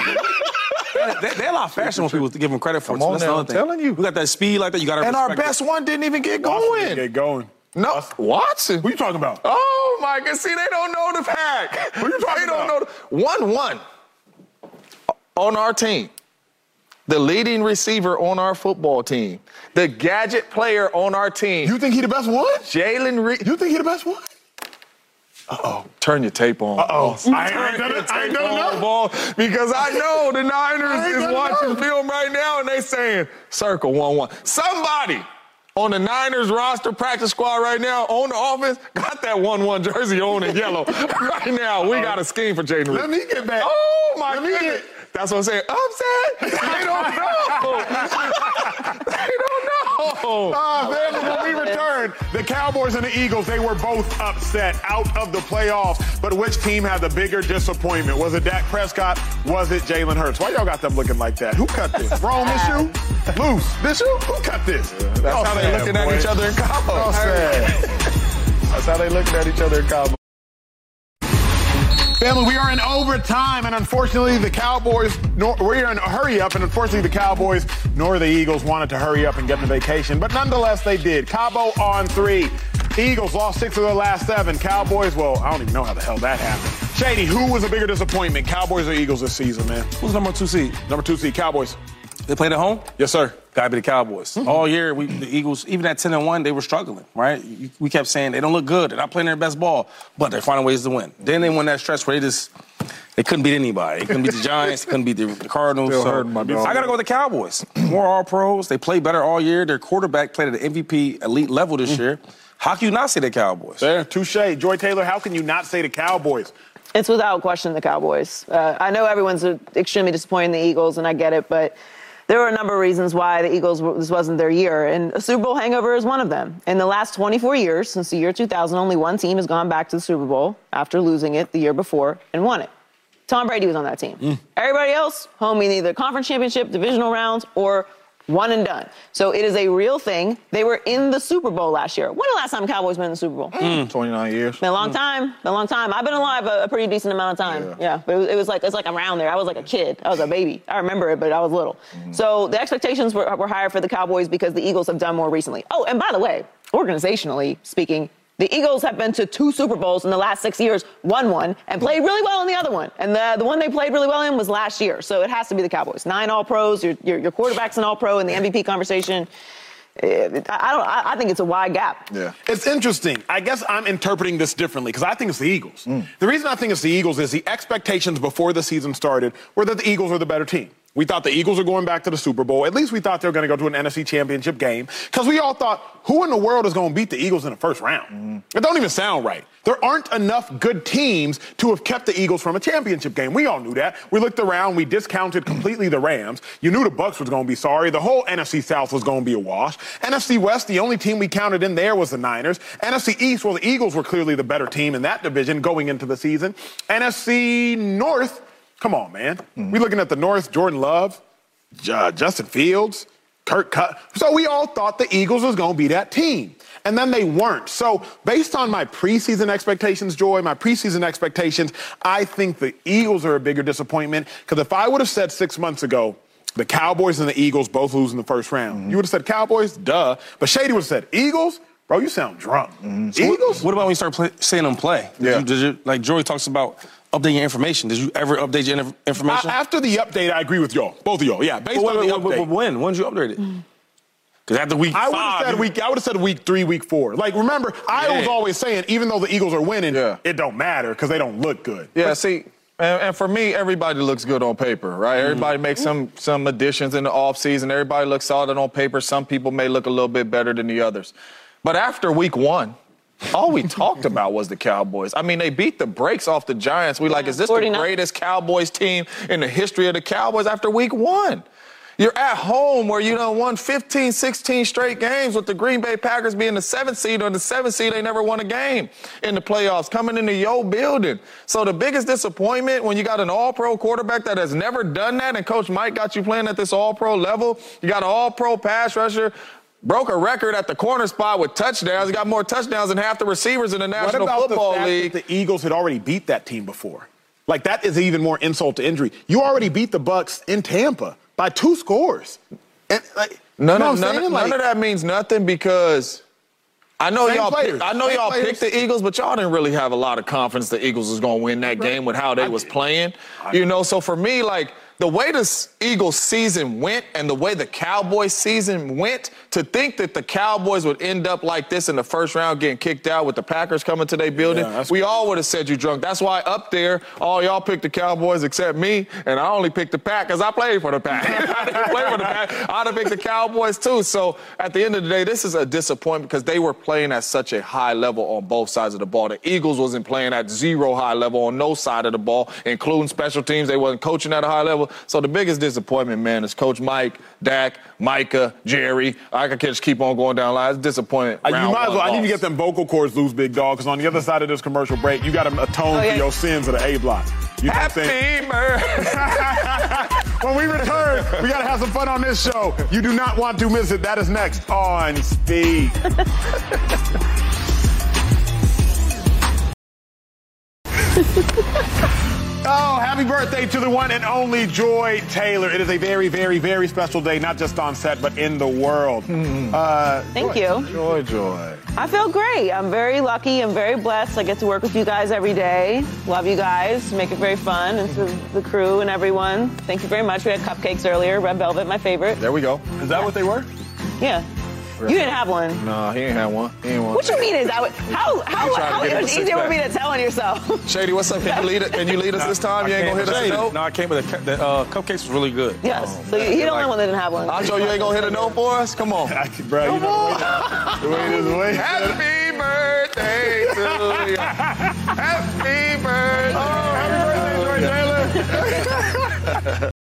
a lot faster when people give them credit for it. Come on now, I'm telling you. We got that speed like that. You got to. And our best one didn't even get going. No, Watson. Who you talking about? Oh, my God. See, they don't know the pack. Who you talking about? They don't know. 1-1 on our team. The leading receiver on our football team. The gadget player on our team. You think he the best one? Jalen Reed. You think he the best one? Turn your tape on. I ain't done enough. Because I know the Niners is watching film right now and they saying, circle 1-1. Somebody on the Niners roster practice squad right now on the offense got that 1-1 jersey on in yellow. Right now, we got a scheme for Jaden Reed. Let me get back. Oh, my goodness. That's what I'm saying. Upset? They don't know. They don't know. Then when we returned, the Cowboys and the Eagles, they were both upset out of the playoffs. But which team had the bigger disappointment? Was it Dak Prescott? Was it Jalen Hurts? Why y'all got them looking like that? Who cut this? Wrong, this you? Loose. This you? Who cut this? That's how they looking at each other in Cabo. That's how they looking at each other in Cabo. Family, we are in overtime, and unfortunately, the Cowboys, we're in a hurry up, and unfortunately, the Cowboys nor the Eagles wanted to hurry up and get into vacation, but nonetheless, they did. Cabo on 3. Eagles lost 6 of their last 7. Cowboys, well, I don't even know how the hell that happened. Shady, who was a bigger disappointment, Cowboys or Eagles this season, man? Who's number 2 seed? Number 2 seed, Cowboys. They played at home? Yes, sir. Gotta be the Cowboys. All year, the Eagles, even at 10-1, they were struggling, right? We kept saying they don't look good. They're not playing their best ball, but they're finding ways to win. Then they won that stretch where they couldn't beat anybody. They couldn't beat the Giants. They couldn't beat the Cardinals. Still hurting my dog. I got to go with the Cowboys. More All-Pros. They play better all year. Their quarterback played at an MVP elite level this year. How can you not say the Cowboys? There, touche. Joy Taylor, how can you not say the Cowboys? It's without question the Cowboys. I know everyone's extremely disappointed in the Eagles, and I get it, but there were a number of reasons why the Eagles, this wasn't their year, and a Super Bowl hangover is one of them. In the last 24 years, since the year 2000, only one team has gone back to the Super Bowl after losing it the year before and won it. Tom Brady was on that team. Everybody else, home in either conference championship, divisional rounds, or one and done. So it is a real thing. They were in the Super Bowl last year. When the last time Cowboys been in the Super Bowl? 29 years. Been a long time. Been a long time. I've been alive a pretty decent amount of time. Yeah, but it's like around there. I was like a kid. I was a baby. I remember it, but I was little. So the expectations were higher for the Cowboys because the Eagles have done more recently. Oh, and by the way, organizationally speaking, the Eagles have been to 2 Super Bowls in the last 6 years, won one, and played really well in the other one. And the one they played really well in was last year. So it has to be the Cowboys. 9 All-Pros, your quarterback's an All-Pro in the MVP conversation. I think it's a wide gap. Yeah. It's interesting. I guess I'm interpreting this differently because I think it's the Eagles. The reason I think it's the Eagles is the expectations before the season started were that the Eagles were the better team. We thought the Eagles were going back to the Super Bowl. At least we thought they were going to go to an NFC Championship game because we all thought, who in the world is going to beat the Eagles in the first round? It don't even sound right. There aren't enough good teams to have kept the Eagles from a championship game. We all knew that. We looked around. We discounted completely the Rams. You knew the Bucs was going to be sorry. The whole NFC South was going to be a wash. NFC West, the only team we counted in there was the Niners. NFC East, well, the Eagles were clearly the better team in that division going into the season. NFC North, come on, man. We looking at the North, Jordan Love, Justin Fields, Kirk Cousins. So we all thought the Eagles was going to be that team. And then they weren't. So based on my preseason expectations, Joy, my preseason expectations, I think the Eagles are a bigger disappointment. Because if I would have said 6 months ago, the Cowboys and the Eagles both lose in the first round, you would have said Cowboys, duh. But Shady would have said Eagles? Bro, you sound drunk. So Eagles? What about when you start seeing them play? Did you, like Joy talks about updating your information. Did you ever update your information? After the update, I agree with y'all. Both of y'all. Yeah, based on the update. When did you update it? Because after week 5. I would have said week 3, week 4. Like, remember, I was always saying, even though the Eagles are winning, it don't matter because they don't look good. Yeah, see, and for me, everybody looks good on paper, right? Everybody makes some additions in the offseason. Everybody looks solid on paper. Some people may look a little bit better than the others. But after week 1, all we talked about was the Cowboys. I mean, they beat the brakes off the Giants. We like, is this 49? The greatest Cowboys team in the history of the Cowboys after week 1? You're at home where you done won 15, 16 straight games with the Green Bay Packers being the 7th seed, or the 7th seed, they never won a game in the playoffs, coming into your building. So the biggest disappointment when you got an all-pro quarterback that has never done that, and Coach Mike got you playing at this all-pro level, you got an all-pro pass rusher, broke a record at the corner spot with touchdowns. He got more touchdowns than half the receivers in the National Football League. That the Eagles had already beat that team before? Like, that is even more insult to injury. You already beat the Bucs in Tampa by 2 scores. And, like, none of that means nothing because I know y'all picked the Eagles, but y'all didn't really have a lot of confidence the Eagles was going to win that game with how they was playing. You know, so for me, like, the way this Eagles season went and the way the Cowboys season went, to think that the Cowboys would end up like this in the first round, getting kicked out with the Packers coming to their building, we all would have said you drunk. That's why up there, all y'all picked the Cowboys except me, and I only picked the Pack because I played for the Pack. I didn't play for the Pack. I'd have picked the Cowboys too. So at the end of the day, this is a disappointment because they were playing at such a high level on both sides of the ball. The Eagles wasn't playing at zero high level on no side of the ball, including special teams. They wasn't coaching at a high level. So the biggest disappointment, man, is Coach Mike, Dak, Micah, Jerry. I could just keep on going down the line. It's disappointing. You might as well. I need to get them vocal cords loose, big dog, because on the other side of this commercial break, you got to atone for your sins of the A block. Happy birthday. When we return, we got to have some fun on this show. You do not want to miss it. That is next on Speed. Oh, happy birthday to the one and only Joy Taylor. It is a very, very, very special day, not just on set, but in the world. Thank you. Joy. I feel great. I'm very lucky. I'm very blessed. I get to work with you guys every day. Love you guys. Make it very fun. And to the crew and everyone, thank you very much. We had cupcakes earlier. Red Velvet, my favorite. There we go. Is that what they were? Yeah. You didn't have one. No, he ain't had one. He ain't one. What you mean is that? How much easier would be to tell on yourself? Shady, what's up? Can you lead us this time? You ain't gonna hit us a note? No, I came with the cupcakes was really good. Yes. So he's the only one that didn't have one. Acho, you ain't gonna hit a note for us? Come on. Bro, you know the way. Happy birthday to you.